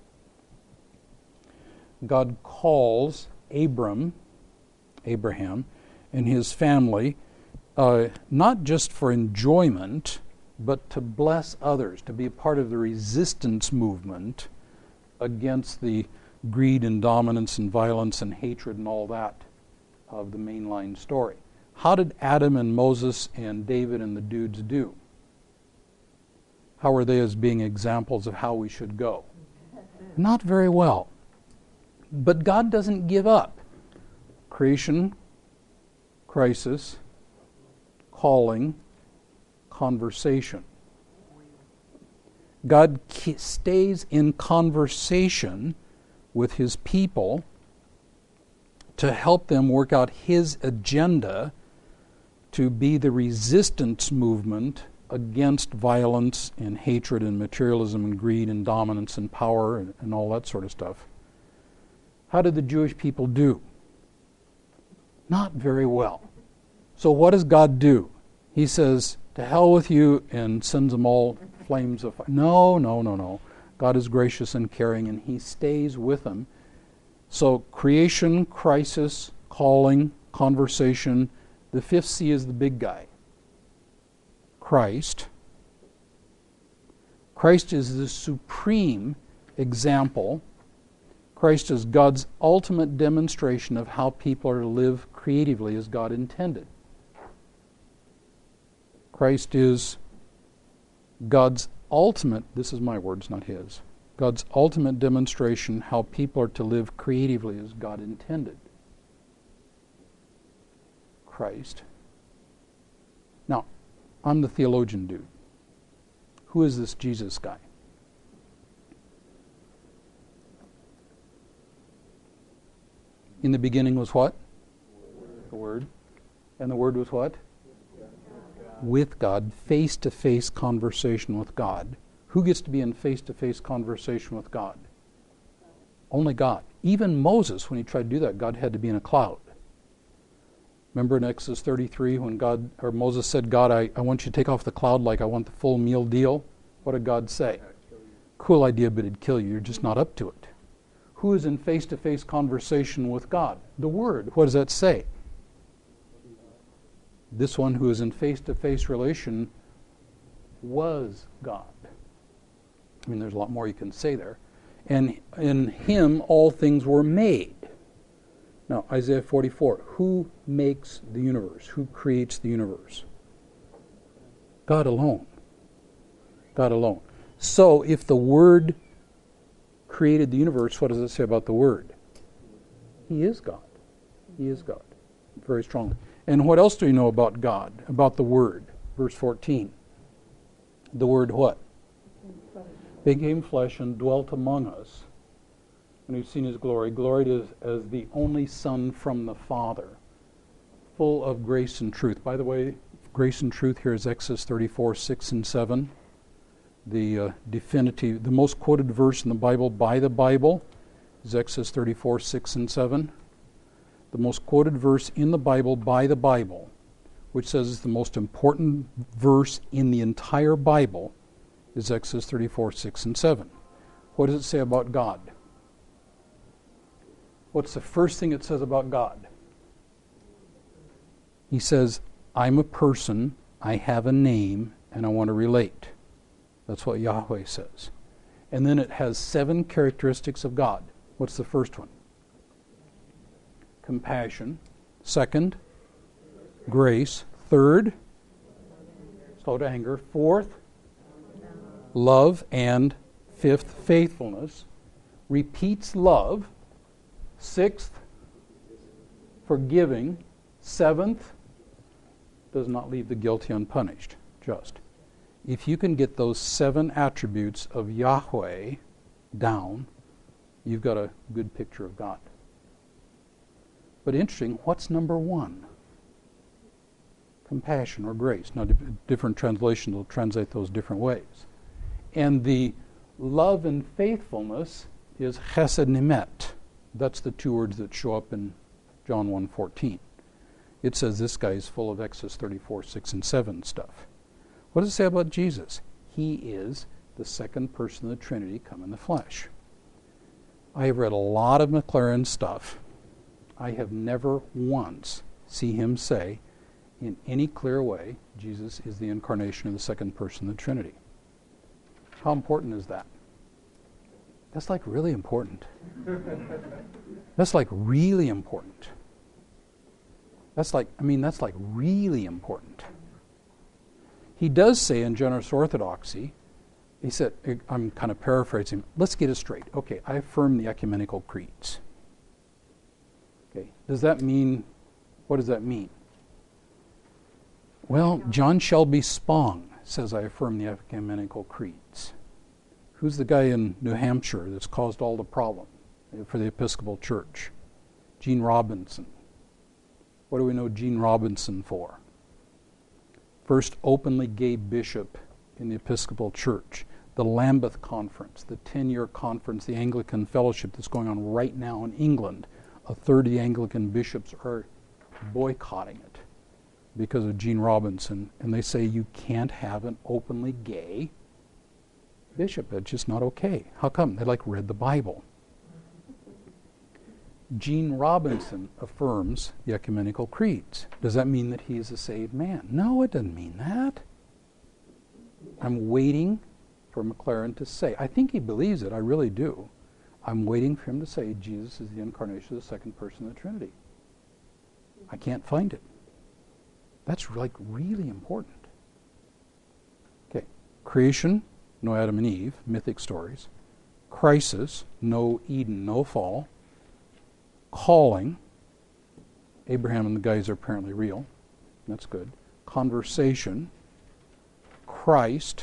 God calls Abram, Abraham, and his family, uh, not just for enjoyment, but to bless others, to be a part of the resistance movement against the greed and dominance and violence and hatred and all that of the mainline story. How did Adam and Moses and David and the dudes do? How are they as being examples of how we should go? Not very well. But God doesn't give up. Creation, crisis, calling, conversation. God stays in conversation with his people to help them work out his agenda to be the resistance movement against violence and hatred and materialism and greed and dominance and power and, and all that sort of stuff. How did the Jewish people do? Not very well. So what does God do? He says, to hell with you, and sends them all flames of fire. No, no, no, no. God is gracious and caring, and he stays with them. So creation, crisis, calling, conversation. The fifth C is the big guy. Christ. Christ is the supreme example. Christ is God's ultimate demonstration of how people are to live creatively as God intended. Christ is God's ultimate, this is my words, not his, God's ultimate demonstration how people are to live creatively as God intended. Christ. Now, I'm the theologian dude. Who is this Jesus guy? In the beginning was what? The Word. And the Word was what? With God, face-to-face conversation with God. Who gets to be in face-to-face conversation with God? Only God. Even Moses, when he tried to do that, God had to be in a cloud. Remember in Exodus thirty-three when God or Moses said, God, I, I want you to take off the cloud like I want the full meal deal? What did God say? Cool idea, but it'd kill you. You're just not up to it. Who is in face-to-face conversation with God? The Word. What does that say? This one who is in face-to-face relation was God. I mean, there's a lot more you can say there. And in him all things were made. Now, Isaiah forty-four, who makes the universe? Who creates the universe? God alone. God alone. So, if the Word created the universe, what does it say about the Word? He is God. He is God. Very strongly. And what else do we know about God, about the Word? Verse fourteen. The Word what? Became flesh and dwelt among us. And we've seen his glory, gloried as, as the only Son from the Father, full of grace and truth. By the way, grace and truth here is Exodus thirty-four, six and seven. The uh, definitive, the most quoted verse in the Bible by the Bible is Exodus thirty-four, six and seven. The most quoted verse in the Bible by the Bible, which says it's the most important verse in the entire Bible, is Exodus thirty-four, six and seven. What does it say about God? What's the first thing it says about God? He says, I'm a person, I have a name, and I want to relate. That's what Yahweh says. And then it has seven characteristics of God. What's the first one? Compassion. Second, grace. Third, slow to anger. Fourth, love. And fifth, faithfulness. repeats love. Sixth, forgiving. Seventh, does not leave the guilty unpunished. Just. If you can get those seven attributes of Yahweh down, you've got a good picture of God. But interesting, what's number one? Compassion or grace. Now, different translations will translate those different ways. And the love and faithfulness is chesed nimet. That's the two words that show up in John one fourteen. It says this guy is full of Exodus thirty-four, six and seven stuff. What does it say about Jesus? He is the second person of the Trinity come in the flesh. I have read a lot of McLaren stuff. I have never once seen him say, in any clear way, Jesus is the incarnation of the second person of the Trinity. How important is that? That's like really important. That's like really important. That's like, I mean, that's like really important. He does say in Generous Orthodoxy, he said, I'm kind of paraphrasing, let's get it straight. Okay, I affirm the ecumenical creeds. Okay, does that mean, what does that mean? Well, John Shelby Spong says I affirm the ecumenical creeds. Who's the guy in New Hampshire that's caused all the problem for the Episcopal Church? Gene Robinson. What do we know Gene Robinson for? First openly gay bishop in the Episcopal Church. The Lambeth Conference, the ten-year conference, the Anglican Fellowship that's going on right now in England. A third of the Anglican bishops are boycotting it because of Gene Robinson, and they say you can't have an openly gay bishop. It's just not okay. How come? They like read the Bible. Gene Robinson affirms the ecumenical creeds. Does that mean that he is a saved man? No, it doesn't mean that. I'm waiting for McLaren to say. I think he believes it. I really do. I'm waiting for him to say Jesus is the incarnation of the second person of the Trinity. I can't find it. That's like really important. Okay, creation, no Adam and Eve, mythic stories. Crisis, no Eden, no fall. Calling, Abraham and the guys are apparently real. That's good. Conversation, Christ,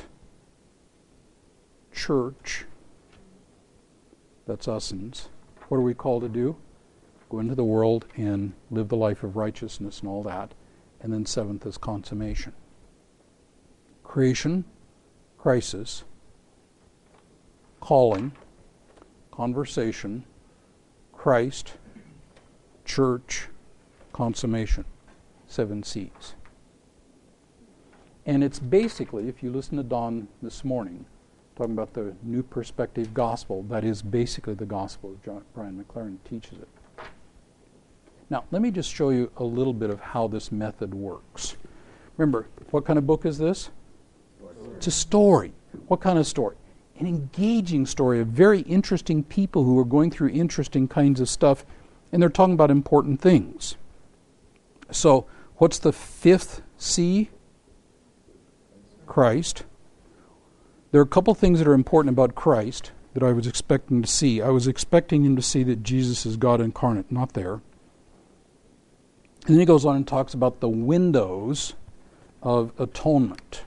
church, that's usins. What are we called to do? Go into the world and live the life of righteousness and all that. And then seventh is consummation. Creation, crisis, calling, conversation, Christ, church, consummation. Seven C's. And it's basically, if you listen to Don this morning, talking about the New Perspective Gospel, that is basically the gospel as John, Brian McLaren teaches it. Now, let me just show you a little bit of how this method works. Remember, what kind of book is this? It's a story. What kind of story? An engaging story of very interesting people who are going through interesting kinds of stuff, and they're talking about important things. So, what's the fifth C? Christ. There are a couple things that are important about Christ that I was expecting to see. I was expecting him to see that Jesus is God incarnate, not there. And then he goes on and talks about the windows of atonement.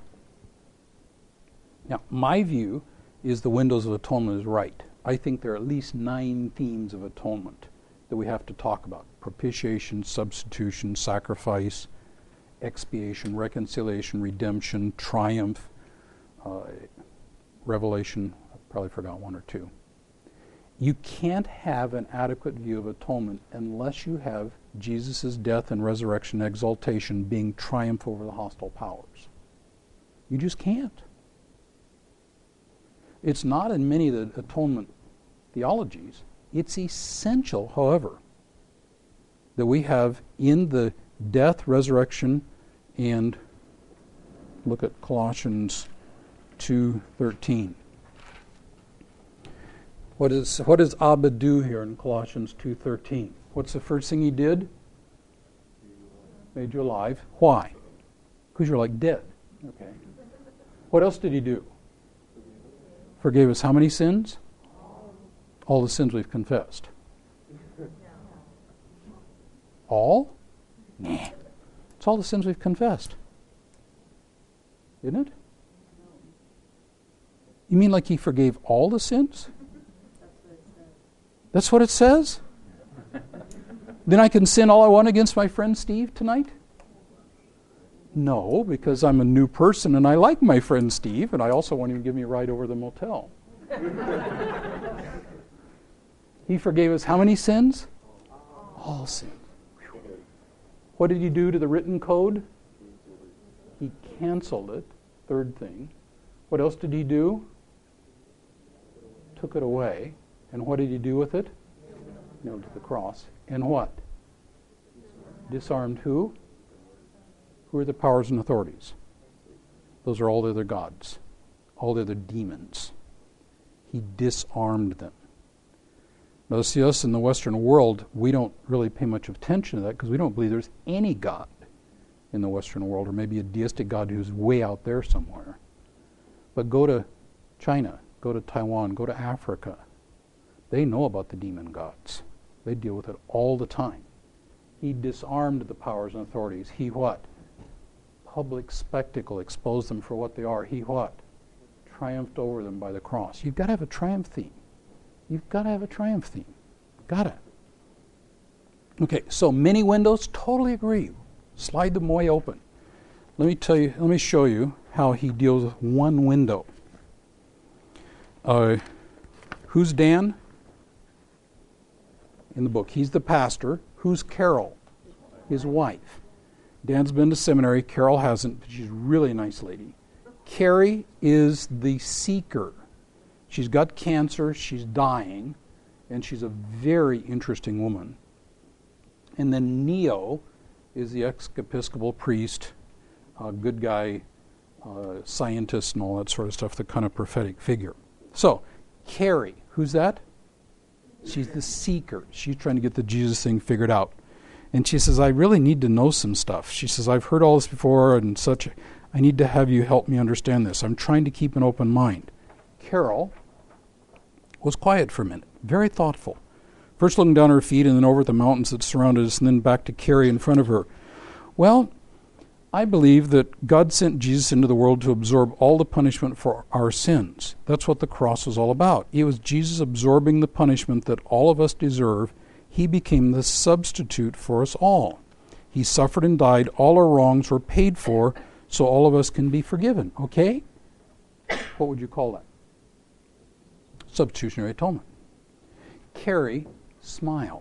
Now, my view is the windows of atonement is right. I think there are at least nine themes of atonement that we have to talk about. Propitiation, substitution, sacrifice, expiation, reconciliation, redemption, triumph, uh, revelation. I probably forgot one or two. You can't have an adequate view of atonement unless you have Jesus' death and resurrection and exaltation being triumph over the hostile powers. You just can't. It's not in many of the atonement theologies. It's essential, however, that we have in the death, resurrection, and look at Colossians two thirteen. What is what does Abba do here in Colossians two thirteen? What's the first thing he did? Made you alive. Why? Because you're like dead. Okay. What else did he do? Forgave us how many sins? All the sins we've confessed. All? Nah. It's all the sins we've confessed. Isn't it? You mean like he forgave all the sins? That's what it says? Then I can sin all I want against my friend Steve tonight? No, because I'm a new person and I like my friend Steve, and I also want him to give me a ride over the motel. He forgave us how many sins? All sins. What did he do to the written code? He canceled it. Third thing. What else did he do? Took it away. And what did he do with it? Nailed to the cross. And what? Disarmed who? Who are the powers and authorities? Those are all the other gods, all the other demons. He disarmed them. Now, see, us in the Western world, we don't really pay much attention to that because we don't believe there's any God in the Western world, or maybe a deistic God who's way out there somewhere. But go to China, go to Taiwan, go to Africa. They know about the demon gods. They deal with it all the time. He disarmed the powers and authorities. He what? Public spectacle, exposed them for what they are. He what? Triumphed over them by the cross. You've got to have a triumph theme. You've got to have a triumph theme. Got it. Okay, so many windows, totally agree. Slide them way open. Let me tell you, let me show you how he deals with one window. Uh, who's Dan? In the book. He's the pastor. Who's Carol? His wife. Dan's been to seminary. Carol hasn't, but she's a really nice lady. Carrie is the seeker. She's got cancer. She's dying. And she's a very interesting woman. And then Neo is the ex-Episcopal priest, uh, good guy, uh, scientist and all that sort of stuff, the kind of prophetic figure. So, Carrie, who's that? She's the seeker. She's trying to get the Jesus thing figured out. And she says, I really need to know some stuff. She says, I've heard all this before and such. I need to have you help me understand this. I'm trying to keep an open mind. Carol was quiet for a minute, very thoughtful. First looking down her feet and then over at the mountains that surrounded us and then back to Carrie in front of her. Well, I believe that God sent Jesus into the world to absorb all the punishment for our sins. That's what the cross was all about. It was Jesus absorbing the punishment that all of us deserve. He became the substitute for us all. He suffered and died. All our wrongs were paid for, so all of us can be forgiven. Okay? What would you call that? Substitutionary atonement. Carrie smiled.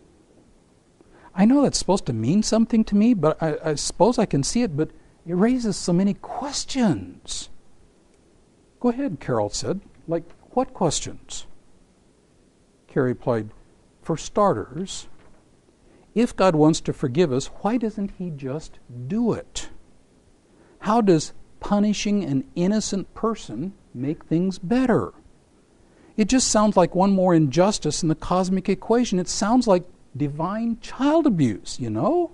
I know that's supposed to mean something to me, but I, I suppose I can see it, but it raises so many questions. Go ahead, Carol said. Like, what questions? Carrie replied, for starters, if God wants to forgive us, why doesn't he just do it? How does punishing an innocent person make things better? It just sounds like one more injustice in the cosmic equation. It sounds like divine child abuse, you know?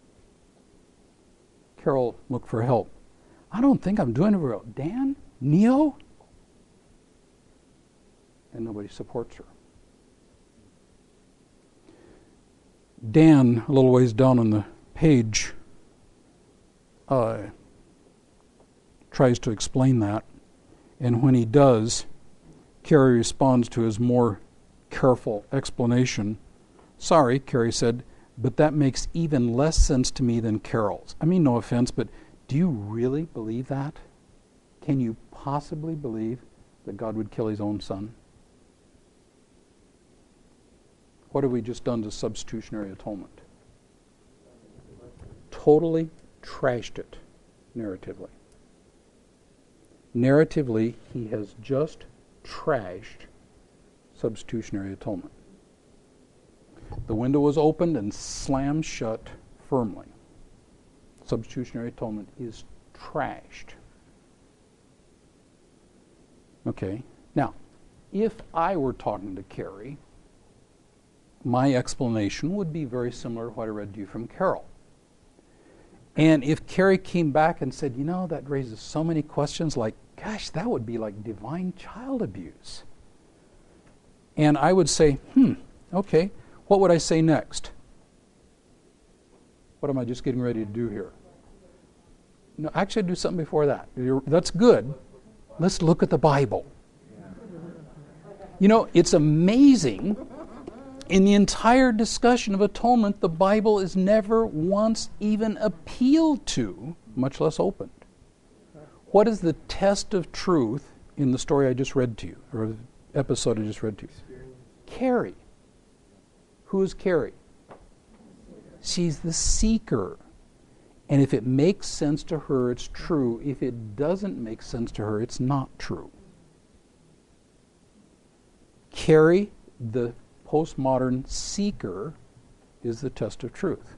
Carol looked for help. I don't think I'm doing it well. Dan? Neo? And nobody supports her. Dan, a little ways down on the page, uh, tries to explain that. And when he does, Carrie responds to his more careful explanation. Sorry, Carrie said, but that makes even less sense to me than Carol's. I mean, no offense, but do you really believe that? Can you possibly believe that God would kill his own son? What have we just done to substitutionary atonement? Totally trashed it, narratively. Narratively, he has just trashed substitutionary atonement. The window was opened and slammed shut firmly. Substitutionary atonement is trashed. Okay. Now, if I were talking to Carrie, my explanation would be very similar to what I read to you from Carol. And if Carrie came back and said, you know, that raises so many questions, like, gosh, that would be like divine child abuse. And I would say, hmm, okay, what would I say next? What am I just getting ready to do here? No, actually, do something before that. You're, that's good. Let's look at the Bible. You know, it's amazing. In the entire discussion of atonement, the Bible is never once even appealed to, much less opened. What is the test of truth in the story I just read to you, or the episode I just read to you? Carrie. Who is Carrie? She's the seeker. And if it makes sense to her, it's true. If it doesn't make sense to her, it's not true. Carrie, the postmodern seeker, is the test of truth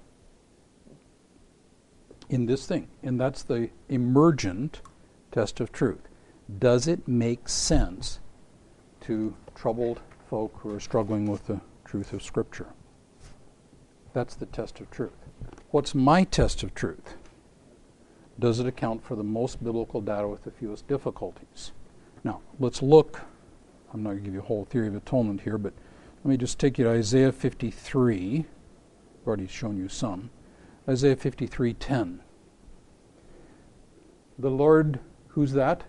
in this thing. And that's the emergent test of truth. Does it make sense to troubled folk who are struggling with the truth of Scripture? That's the test of truth. What's my test of truth? Does it account for the most biblical data with the fewest difficulties? Now, let's look. I'm not going to give you a whole theory of atonement here, but let me just take you to Isaiah fifty-three. I've already shown you some. Isaiah fifty-three ten. The Lord, who's that?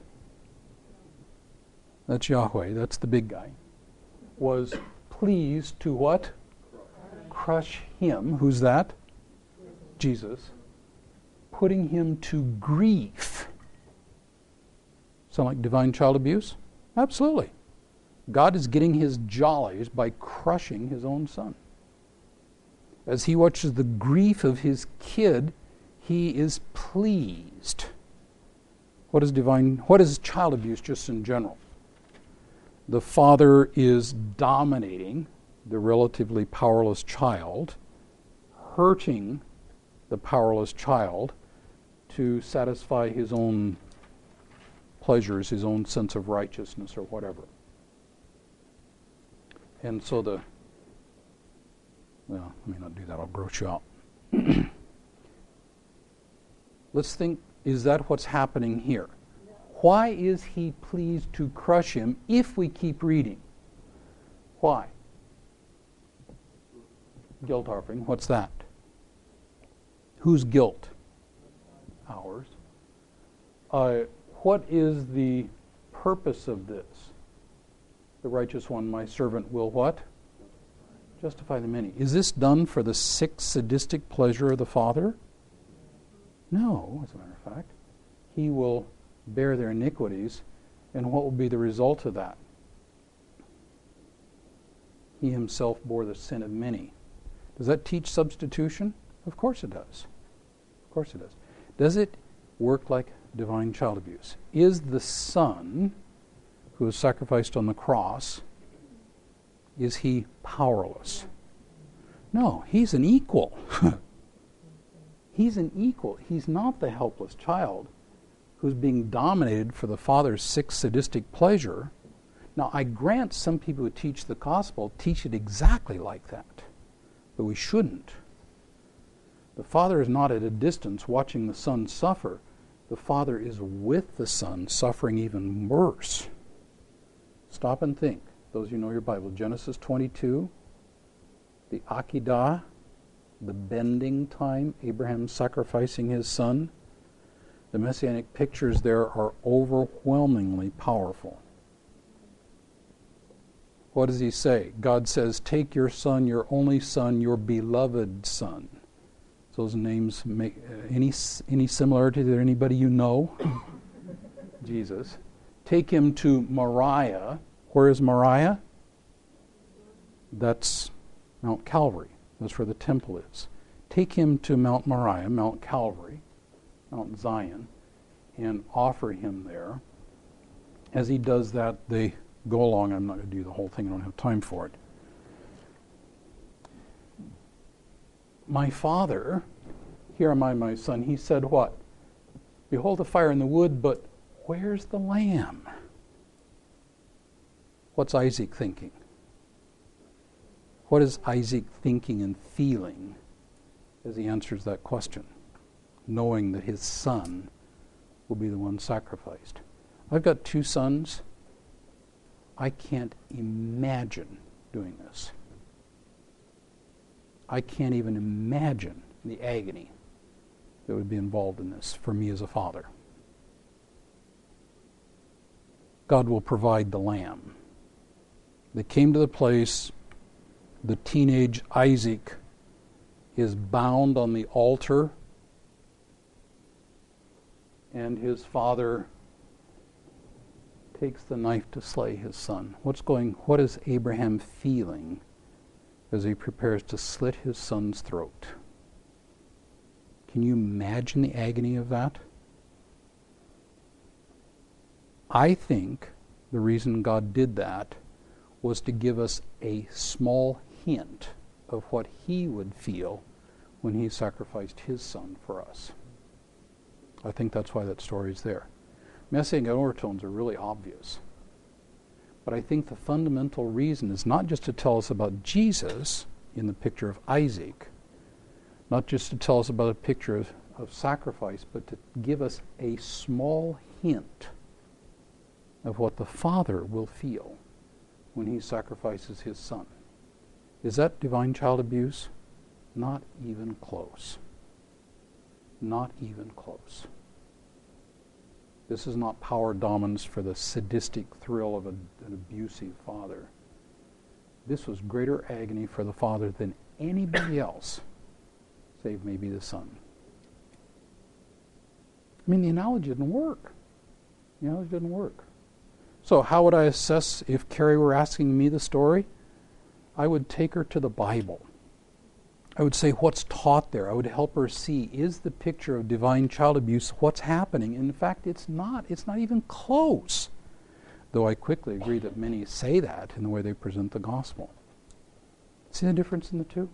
That's Yahweh. That's the big guy. Was pleased to what? Crush him. Who's that? Jesus. Putting him to grief. Sound like divine child abuse? Absolutely. God is getting his jollies by crushing his own son. As he watches the grief of his kid, he is pleased. What is divine, what is child abuse just in general? The father is dominating the relatively powerless child, hurting the powerless child to satisfy his own pleasures, his own sense of righteousness or whatever. And so the, well, let me not do that, I'll gross you out. Let's think, is that what's happening here? Why is he pleased to crush him if we keep reading? Why? Guilt offering, what's that? Whose guilt? Ours. Uh, what is the purpose of this? The righteous one, my servant, will what? Justify the many. Is this done for the sick, sadistic pleasure of the Father? No, as a matter of fact. He will bear their iniquities, and what will be the result of that? He himself bore the sin of many. Does that teach substitution? Of course it does. Of course it does. Does it work like divine child abuse? Is the Son who was sacrificed on the cross, is he powerless? No, he's an equal. He's an equal. He's not the helpless child who's being dominated for the Father's sick, sadistic pleasure. Now, I grant some people who teach the gospel teach it exactly like that, but we shouldn't. The Father is not at a distance watching the Son suffer. The Father is with the Son, suffering even worse. Stop and think. Those of you who know your Bible, Genesis twenty-two, the Akedah, the bending time, Abraham sacrificing his son. The messianic pictures there are overwhelmingly powerful. What does he say? God says, take your son, your only son, your beloved son. Those names make uh, any any similarity to anybody you know? Jesus. Take him to Moriah. Where is Moriah? That's Mount Calvary. That's where the temple is. Take him to Mount Moriah, Mount Calvary, Mount Zion, and offer him there. As he does that, they go along. I'm not going to do the whole thing. I don't have time for it. My father, here am I, my son, he said what? Behold the fire and the wood, but where's the lamb? What's Isaac thinking? What is Isaac thinking and feeling as he answers that question, knowing that his son will be the one sacrificed? I've got two sons. I can't imagine doing this. I can't even imagine the agony that would be involved in this for me as a father. God will provide the lamb. They came to the place, the teenage Isaac is bound on the altar, and his father takes the knife to slay his son. What's going, what is Abraham feeling as he prepares to slit his son's throat? Can you imagine the agony of that? I think the reason God did that was to give us a small hint of what he would feel when he sacrificed his son for us. I think that's why that story is there. Messianic overtones are really obvious. But I think the fundamental reason is not just to tell us about Jesus in the picture of Isaac, not just to tell us about a picture of, of sacrifice, but to give us a small hint of what the Father will feel when he sacrifices his son. Is that divine child abuse? Not even close. Not even close. This is not power dominance for the sadistic thrill of a, an abusive father. This was greater agony for the father than anybody else, save maybe the son. I mean, the analogy didn't work. The analogy didn't work. So how would I assess if Carrie were asking me the story? I would take her to the Bible. I would say what's taught there. I would help her see, is the picture of divine child abuse what's happening? And in fact, it's not. It's not even close. Though I quickly agree that many say that in the way they present the gospel. See the difference in the two?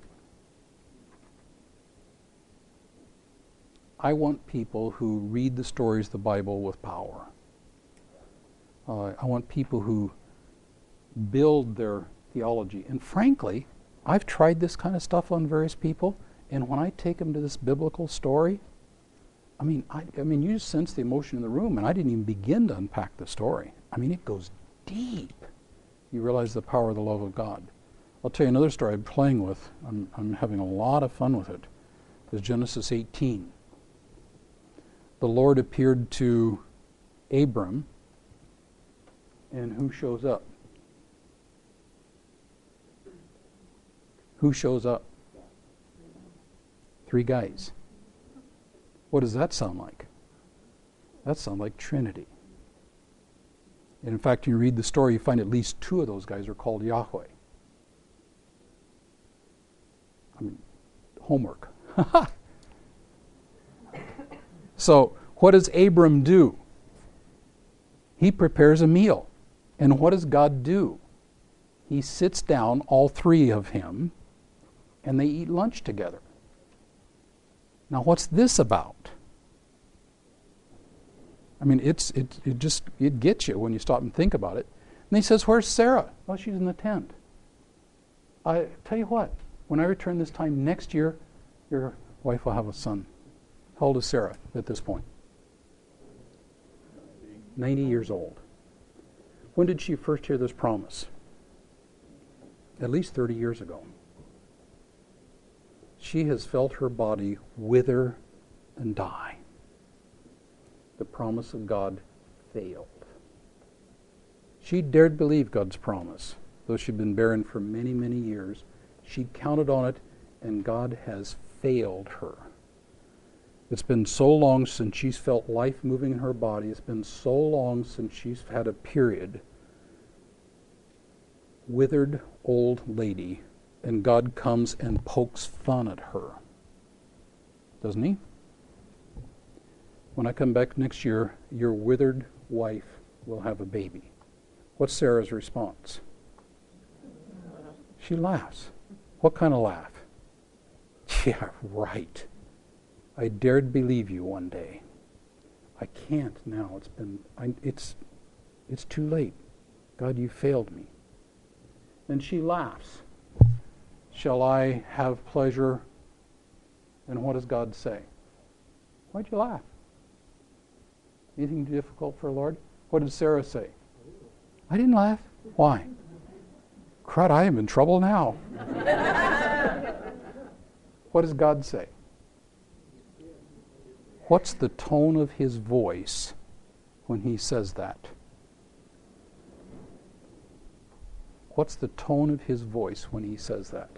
I want people who read the stories of the Bible with power. Uh, I want people who build their theology. And frankly, I've tried this kind of stuff on various people, and when I take them to this biblical story, I mean, I, I mean, you just sense the emotion in the room, and I didn't even begin to unpack the story. I mean, it goes deep. You realize the power of the love of God. I'll tell you another story I'm playing with. I'm, I'm having a lot of fun with it. It's Genesis eighteen. The Lord appeared to Abram, and who shows up? Who shows up? Three guys. What does that sound like? That sounds like Trinity. And in fact, you read the story, you find at least two of those guys are called Yahweh. I mean, homework. So, what does Abram do? He prepares a meal. And what does God do? He sits down, all three of him, and they eat lunch together. Now, what's this about? I mean, it's it it just it gets you when you stop and think about it. And he says, "Where's Sarah?" "Well, she's in the tent." I tell you what, when I return this time next year, your wife will have a son. How old is Sarah at this point? ninety years old. When did she first hear this promise? At least thirty years ago. She has felt her body wither and die. The promise of God failed. She dared believe God's promise, though she'd been barren for many, many years. She counted on it, and God has failed her. It's been so long since she's felt life moving in her body. It's been so long since she's had a period. Withered old lady, and God comes and pokes fun at her. Doesn't he? When I come back next year, your withered wife will have a baby. What's Sarah's response? She laughs. What kind of laugh? Yeah, right. I dared believe you one day. I can't now. It's been, I, it's, it's too late. God, you failed me. And she laughs. Shall I have pleasure? And what does God say? Why'd you laugh? Anything difficult for the Lord? What did Sarah say? I didn't laugh. Why? crud, I am in trouble now. What does God say? What's the tone of his voice when he says that? What's the tone of his voice when he says that?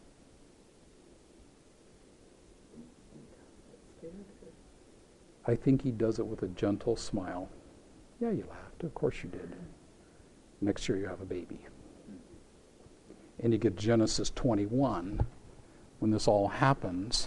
I think he does it with a gentle smile. Yeah, you laughed. Of course you did. Next year you have a baby. And you get Genesis twenty-one, when this all happens.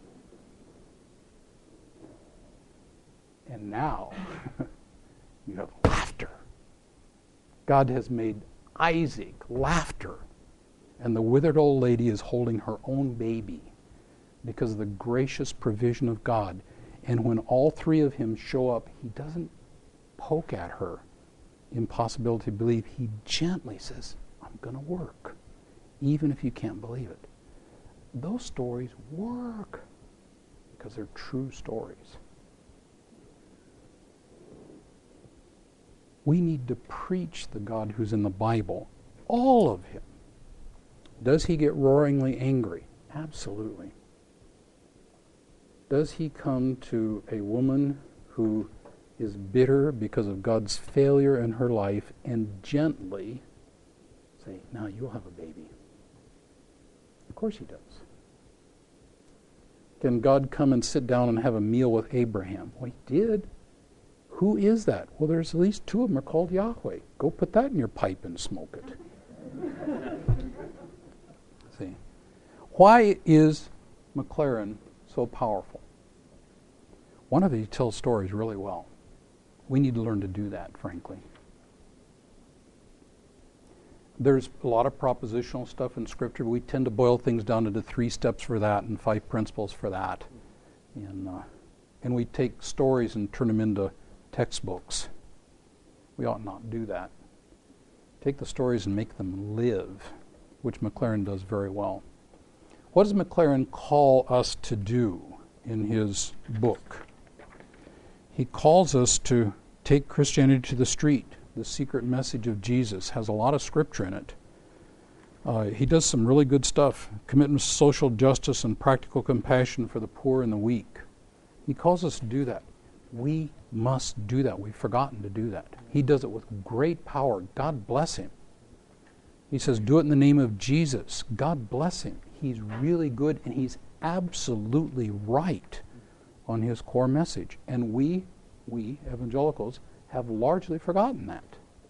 And now you have laughter. God has made Isaac laughter. And the withered old lady is holding her own baby because of the gracious provision of God. And when all three of him show up, he doesn't poke at her impossibility to believe. He gently says, I'm going to work, even if you can't believe it. Those stories work because they're true stories. We need to preach the God who's in the Bible, all of him. Does he get roaringly angry? Absolutely. Does he come to a woman who is bitter because of God's failure in her life and gently say, now you'll have a baby? Of course he does. Can God come and sit down and have a meal with Abraham? Well, he did. Who is that? Well, there's at least two of them are called Yahweh. Go put that in your pipe and smoke it. See, why is McLaren so powerful? One of these tells stories really well. We need to learn to do that, frankly. There's a lot of propositional stuff in Scripture. We tend to boil things down into three steps for that and five principles for that. And, uh, and we take stories and turn them into textbooks. We ought not do that. Take the stories and make them live, which McLaren does very well. What does McLaren call us to do in his book? He calls us to take Christianity to the street. The secret message of Jesus has a lot of scripture in it. Uh, he does some really good stuff. Commitment to social justice and practical compassion for the poor and the weak. He calls us to do that. We must do that. We've forgotten to do that. He does it with great power. God bless him. He says, do it in the name of Jesus. God bless him. He's really good, and he's absolutely right on his core message. And we, we evangelicals, have largely forgotten that.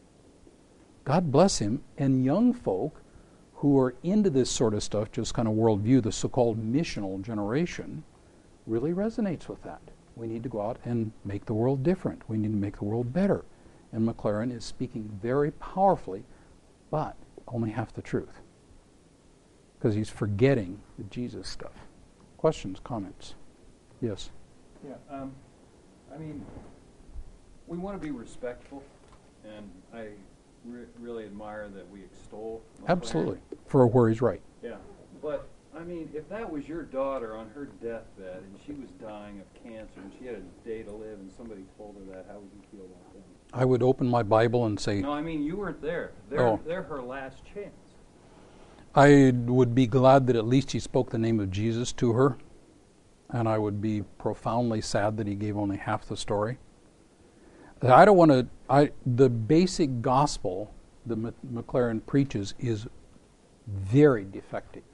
God bless him. And young folk who are into this sort of stuff, just kind of worldview, the so-called missional generation, really resonates with that. We need to go out and make the world different. We need to make the world better. And McLaren is speaking very powerfully, but only half the truth. Because he's forgetting the Jesus stuff. Questions, comments? Yes? Yeah, um, I mean, we want to be respectful, and I re- really admire that we extol McLaren. Absolutely, for where he's right. Yeah, but I mean, if that was your daughter on her deathbed and she was dying of cancer and she had a day to live and somebody told her that, how would you feel about that? I would open my Bible and say... No, I mean, you weren't there. They're, oh. they're her last chance. I would be glad that at least he spoke the name of Jesus to her, and I would be profoundly sad that he gave only half the story. I don't want to... I the basic gospel that M- McLaren preaches is very defective.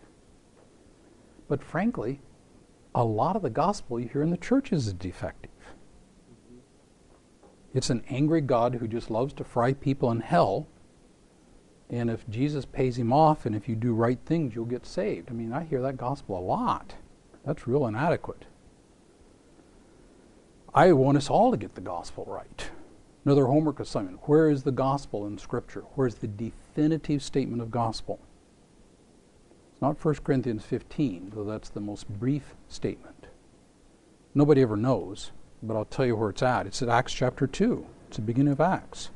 But frankly, a lot of the gospel you hear in the churches is defective. Mm-hmm. It's an angry God who just loves to fry people in hell, and if Jesus pays him off and if you do right things, you'll get saved. I mean, I hear that gospel a lot. That's real inadequate. I want us all to get the gospel right. Another homework assignment. Where is the gospel in Scripture? Where's the definitive statement of gospel? It's not First Corinthians fifteen, though that's the most brief statement. Nobody ever knows, but I'll tell you where it's at. It's at Acts chapter two. It's the beginning of Acts.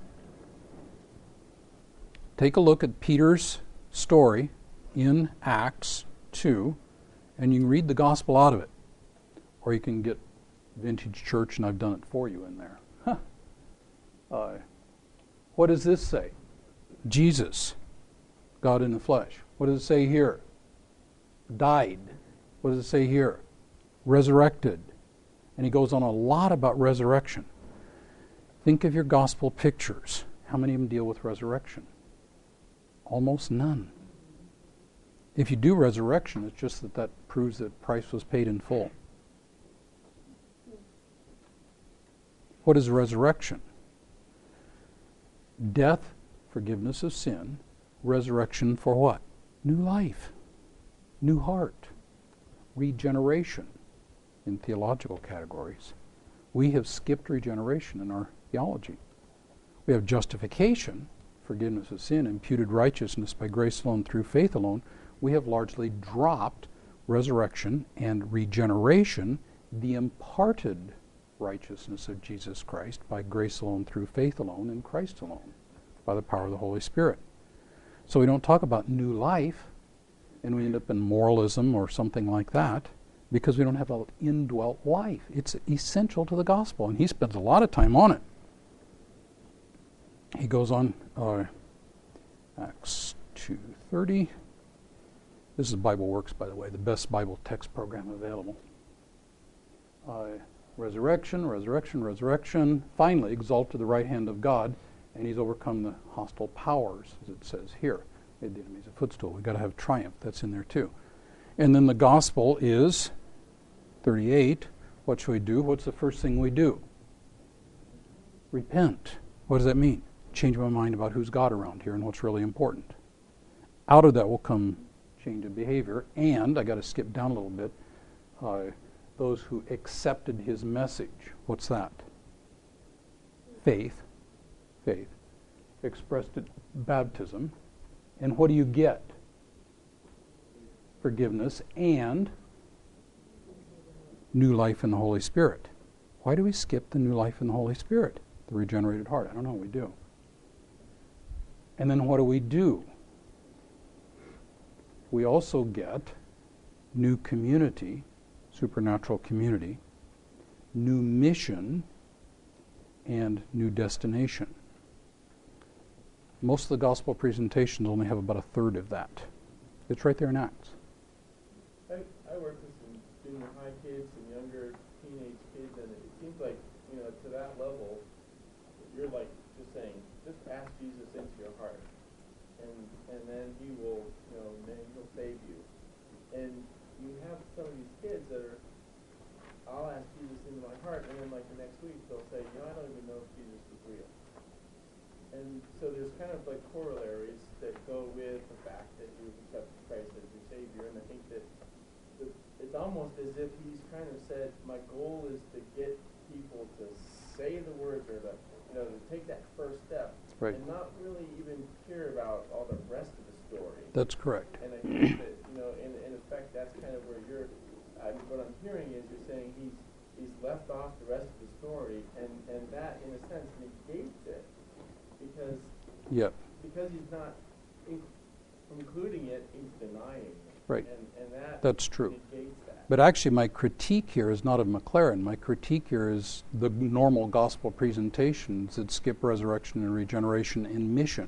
Take a look at Peter's story in Acts two, and you can read the gospel out of it. Or you can get Vintage Church, and I've done it for you in there. Huh. Uh, what does this say? Jesus God in the flesh. What does it say here? Died. What does it say here? Resurrected. And he goes on a lot about resurrection. Think of your gospel pictures. How many of them deal with resurrection? Almost none. If you do resurrection, it's just that that proves that price was paid in full. What is resurrection? Death, forgiveness of sin. Resurrection for what? New life. New heart. Regeneration in theological categories. We have skipped regeneration in our theology. We have justification, forgiveness of sin, imputed righteousness by grace alone through faith alone. We have largely dropped resurrection and regeneration, the imparted righteousness of Jesus Christ by grace alone through faith alone in Christ alone by the power of the Holy Spirit. So we don't talk about new life and we end up in moralism or something like that because we don't have an indwelt life. It's essential to the gospel, and he spends a lot of time on it. He goes on, uh, Acts two thirty. This is Bible Works, by the way, the best Bible text program available. Uh, resurrection, resurrection, resurrection. Finally, exalted to the right hand of God, and he's overcome the hostile powers, as it says here. Made the enemies a footstool. We've got to have triumph. That's in there too. And then the gospel is thirty-eight. What should we do? What's the first thing we do? Repent. What does that mean? Change my mind about who's God around here and what's really important. Out of that will come change of behavior. And, I got to skip down a little bit, uh, those who accepted his message. What's that? Faith. Faith. Expressed at baptism. And what do you get? Forgiveness and new life in the Holy Spirit. Why do we skip the new life in the Holy Spirit? The regenerated heart. I don't know. We do. And then what do we do? We also get new community, supernatural community, new mission, and new destination. Most of the gospel presentations only have about a third of that. It's right there in Acts. I, I work with some junior high kids and younger teenage kids, and it seems like, you know, to that level, you're like just saying, just ask Jesus into your heart, and and then he will, you know, then he'll save you. And you have some of these kids that are, I'll ask Jesus into my heart, and then like the next week they'll say, you know, I don't even know if Jesus is real. And so there's kind of like corollaries that go with the fact that you accept Christ as your Savior, and I think that the, it's almost as if he's kind of said, my goal is to get people to say the words or to, you know, to take that first step, right, and not really even care about all the rest of the story. That's correct. And I think that, you know, in, in effect, that's kind of where you're, I mean, what I'm hearing is you're saying he's he's left off the rest of the story, and, and that, in a sense, negates it. Because yep. because he's not inc- including it, he's denying it. Right. And, and that That's true. negates that. But actually my critique here is not of McLaren. My critique here is the normal gospel presentations that skip resurrection and regeneration and mission.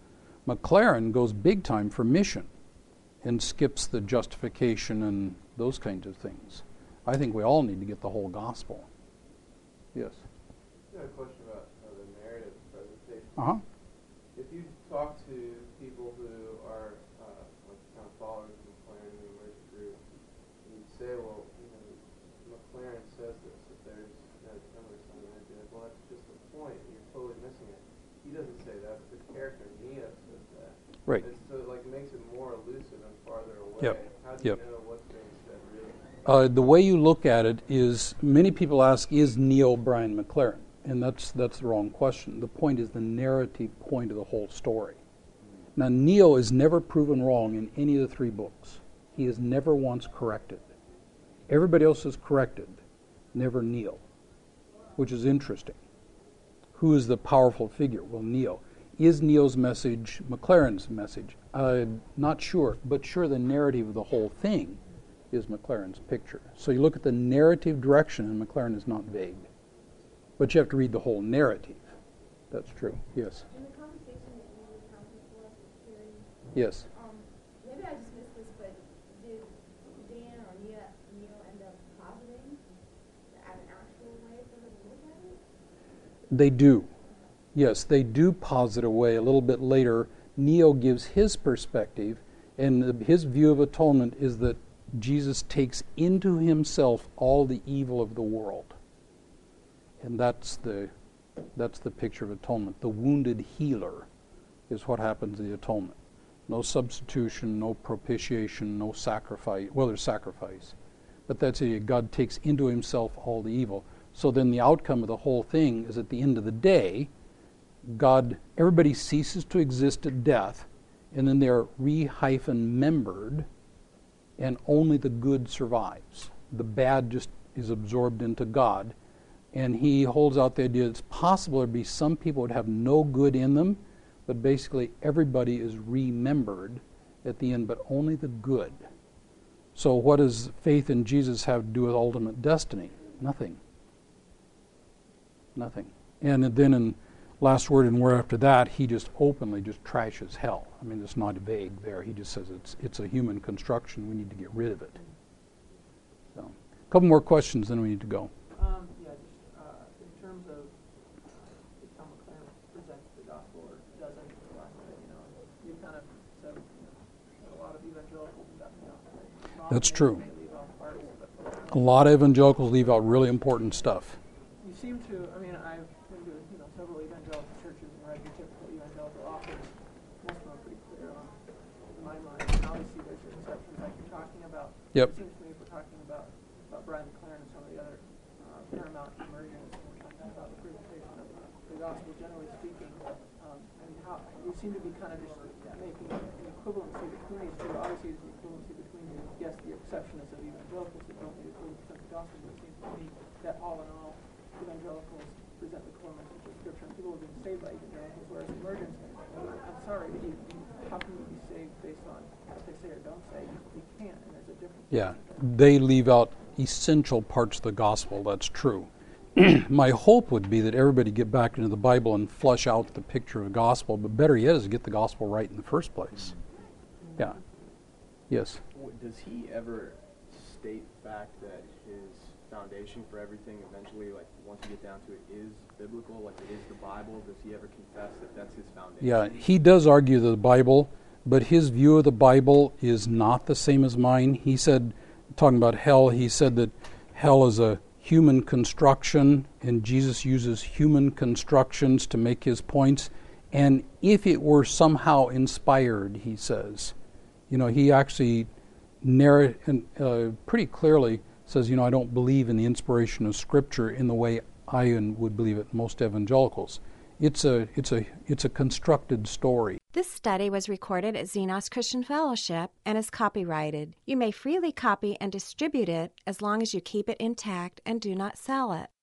McLaren goes big time for mission and skips the justification and those kinds of things. I think we all need to get the whole gospel. Yes? I have a question about uh, the narrative presentation. Uh-huh. If you talk to people who are uh, like kind of followers of McLaren in the emergent group, and you say, well, you know, McLaren says this, that there's no number of some energy. Like, well, that's just the point. You're totally missing it. He doesn't say that, but the character Neo says that. Right. And so it like makes it more elusive and farther away. Yep. How do you Yep. know what's being said really? Uh, the way you look at it is, many people ask, is Neo Brian McLaren? And that's that's the wrong question. The point is the narrative point of the whole story. Now, Neo is never proven wrong in any of the three books. He is never once corrected. Everybody else is corrected, never Neo, which is interesting. Who is the powerful figure? Well, Neo. Is Neo's message McLaren's message? Uh, not sure, but sure the narrative of the whole thing is McLaren's picture. So you look at the narrative direction, and McLaren is not vague. But you have to read the whole narrative. That's true. Yes? In the conversation that you were talking to us, Gary, Yes. Um, maybe I just missed this, but did Dan or Neil, Neil end up positing an actual way for them to look at it? They do. Yes, they do posit a way. A little bit later, Neo gives his perspective, and the, his view of atonement is that Jesus takes into himself all the evil of the world. And that's the that's the picture of atonement. The wounded healer is what happens in the atonement. No substitution, no propitiation, no sacrifice. Well, there's sacrifice. But that's it. God takes into himself all the evil. So then the outcome of the whole thing is at the end of the day, God, everybody ceases to exist at death, and then they're re-membered, and only the good survives. The bad just is absorbed into God. And he holds out the idea it's possible there'd be some people would have no good in them, but basically everybody is remembered at the end, but only the good. So what does faith in Jesus have to do with ultimate destiny? Nothing. Nothing. And then in last word and word after that, he just openly just trashes hell. I mean, it's not vague there. He just says it's it's a human construction. We need to get rid of it. So, a couple more questions, then we need to go. Um, yeah, just uh, in terms of uh, how McLaren presents the gospel or doesn't, for lack of it, you know, you kind of said you know, a lot of evangelicals and that, you know, That's true. may leave off parts, but, A lot of evangelicals leave out really important stuff. you seem to, I mean, I've been to you know several evangelical churches and read your typical evangelical authors. Most of them are pretty clear on, in my mind. And obviously, there's your exceptions like you're talking about. Yep. It seems to me if we're talking about, about Brian McLaren and some of the other uh, paramount emergents, and we're talking about the presentation of uh, the gospel, generally speaking, um, and how you seem to be kind of just making an equivalency between these two. Obviously, there's an equivalency between the, yes, the exceptionists of evangelicals that don't need to present the gospel, but it seems to me that all in all, evangelicals present the core message of Scripture, and people have been saved by evangelicals, whereas emergents, I'm sorry, but you, you, how can you be saved based on what they say or don't say? You, you can't, and there's a difference. Yeah, they leave out essential parts of the gospel. That's true. My hope would be that everybody get back into the Bible and flush out the picture of the gospel, but better yet is get the gospel right in the first place. Yeah. Yes. Does he ever state back that his foundation for everything eventually, like once you get down to it, is biblical, like it is the Bible? Does he ever confess that that's his foundation? Yeah, he does argue the Bible, but his view of the Bible is not the same as mine. He said, talking about hell, he said that hell is a human construction, and Jesus uses human constructions to make his points. And if it were somehow inspired, he says, you know, he actually narrate and uh, pretty clearly says, you know, I don't believe in the inspiration of Scripture in the way I would believe it. Most evangelicals, it's a it's a it's a constructed story. This study was recorded at Xenos Christian Fellowship and is copyrighted. You may freely copy and distribute it as long as you keep it intact and do not sell it.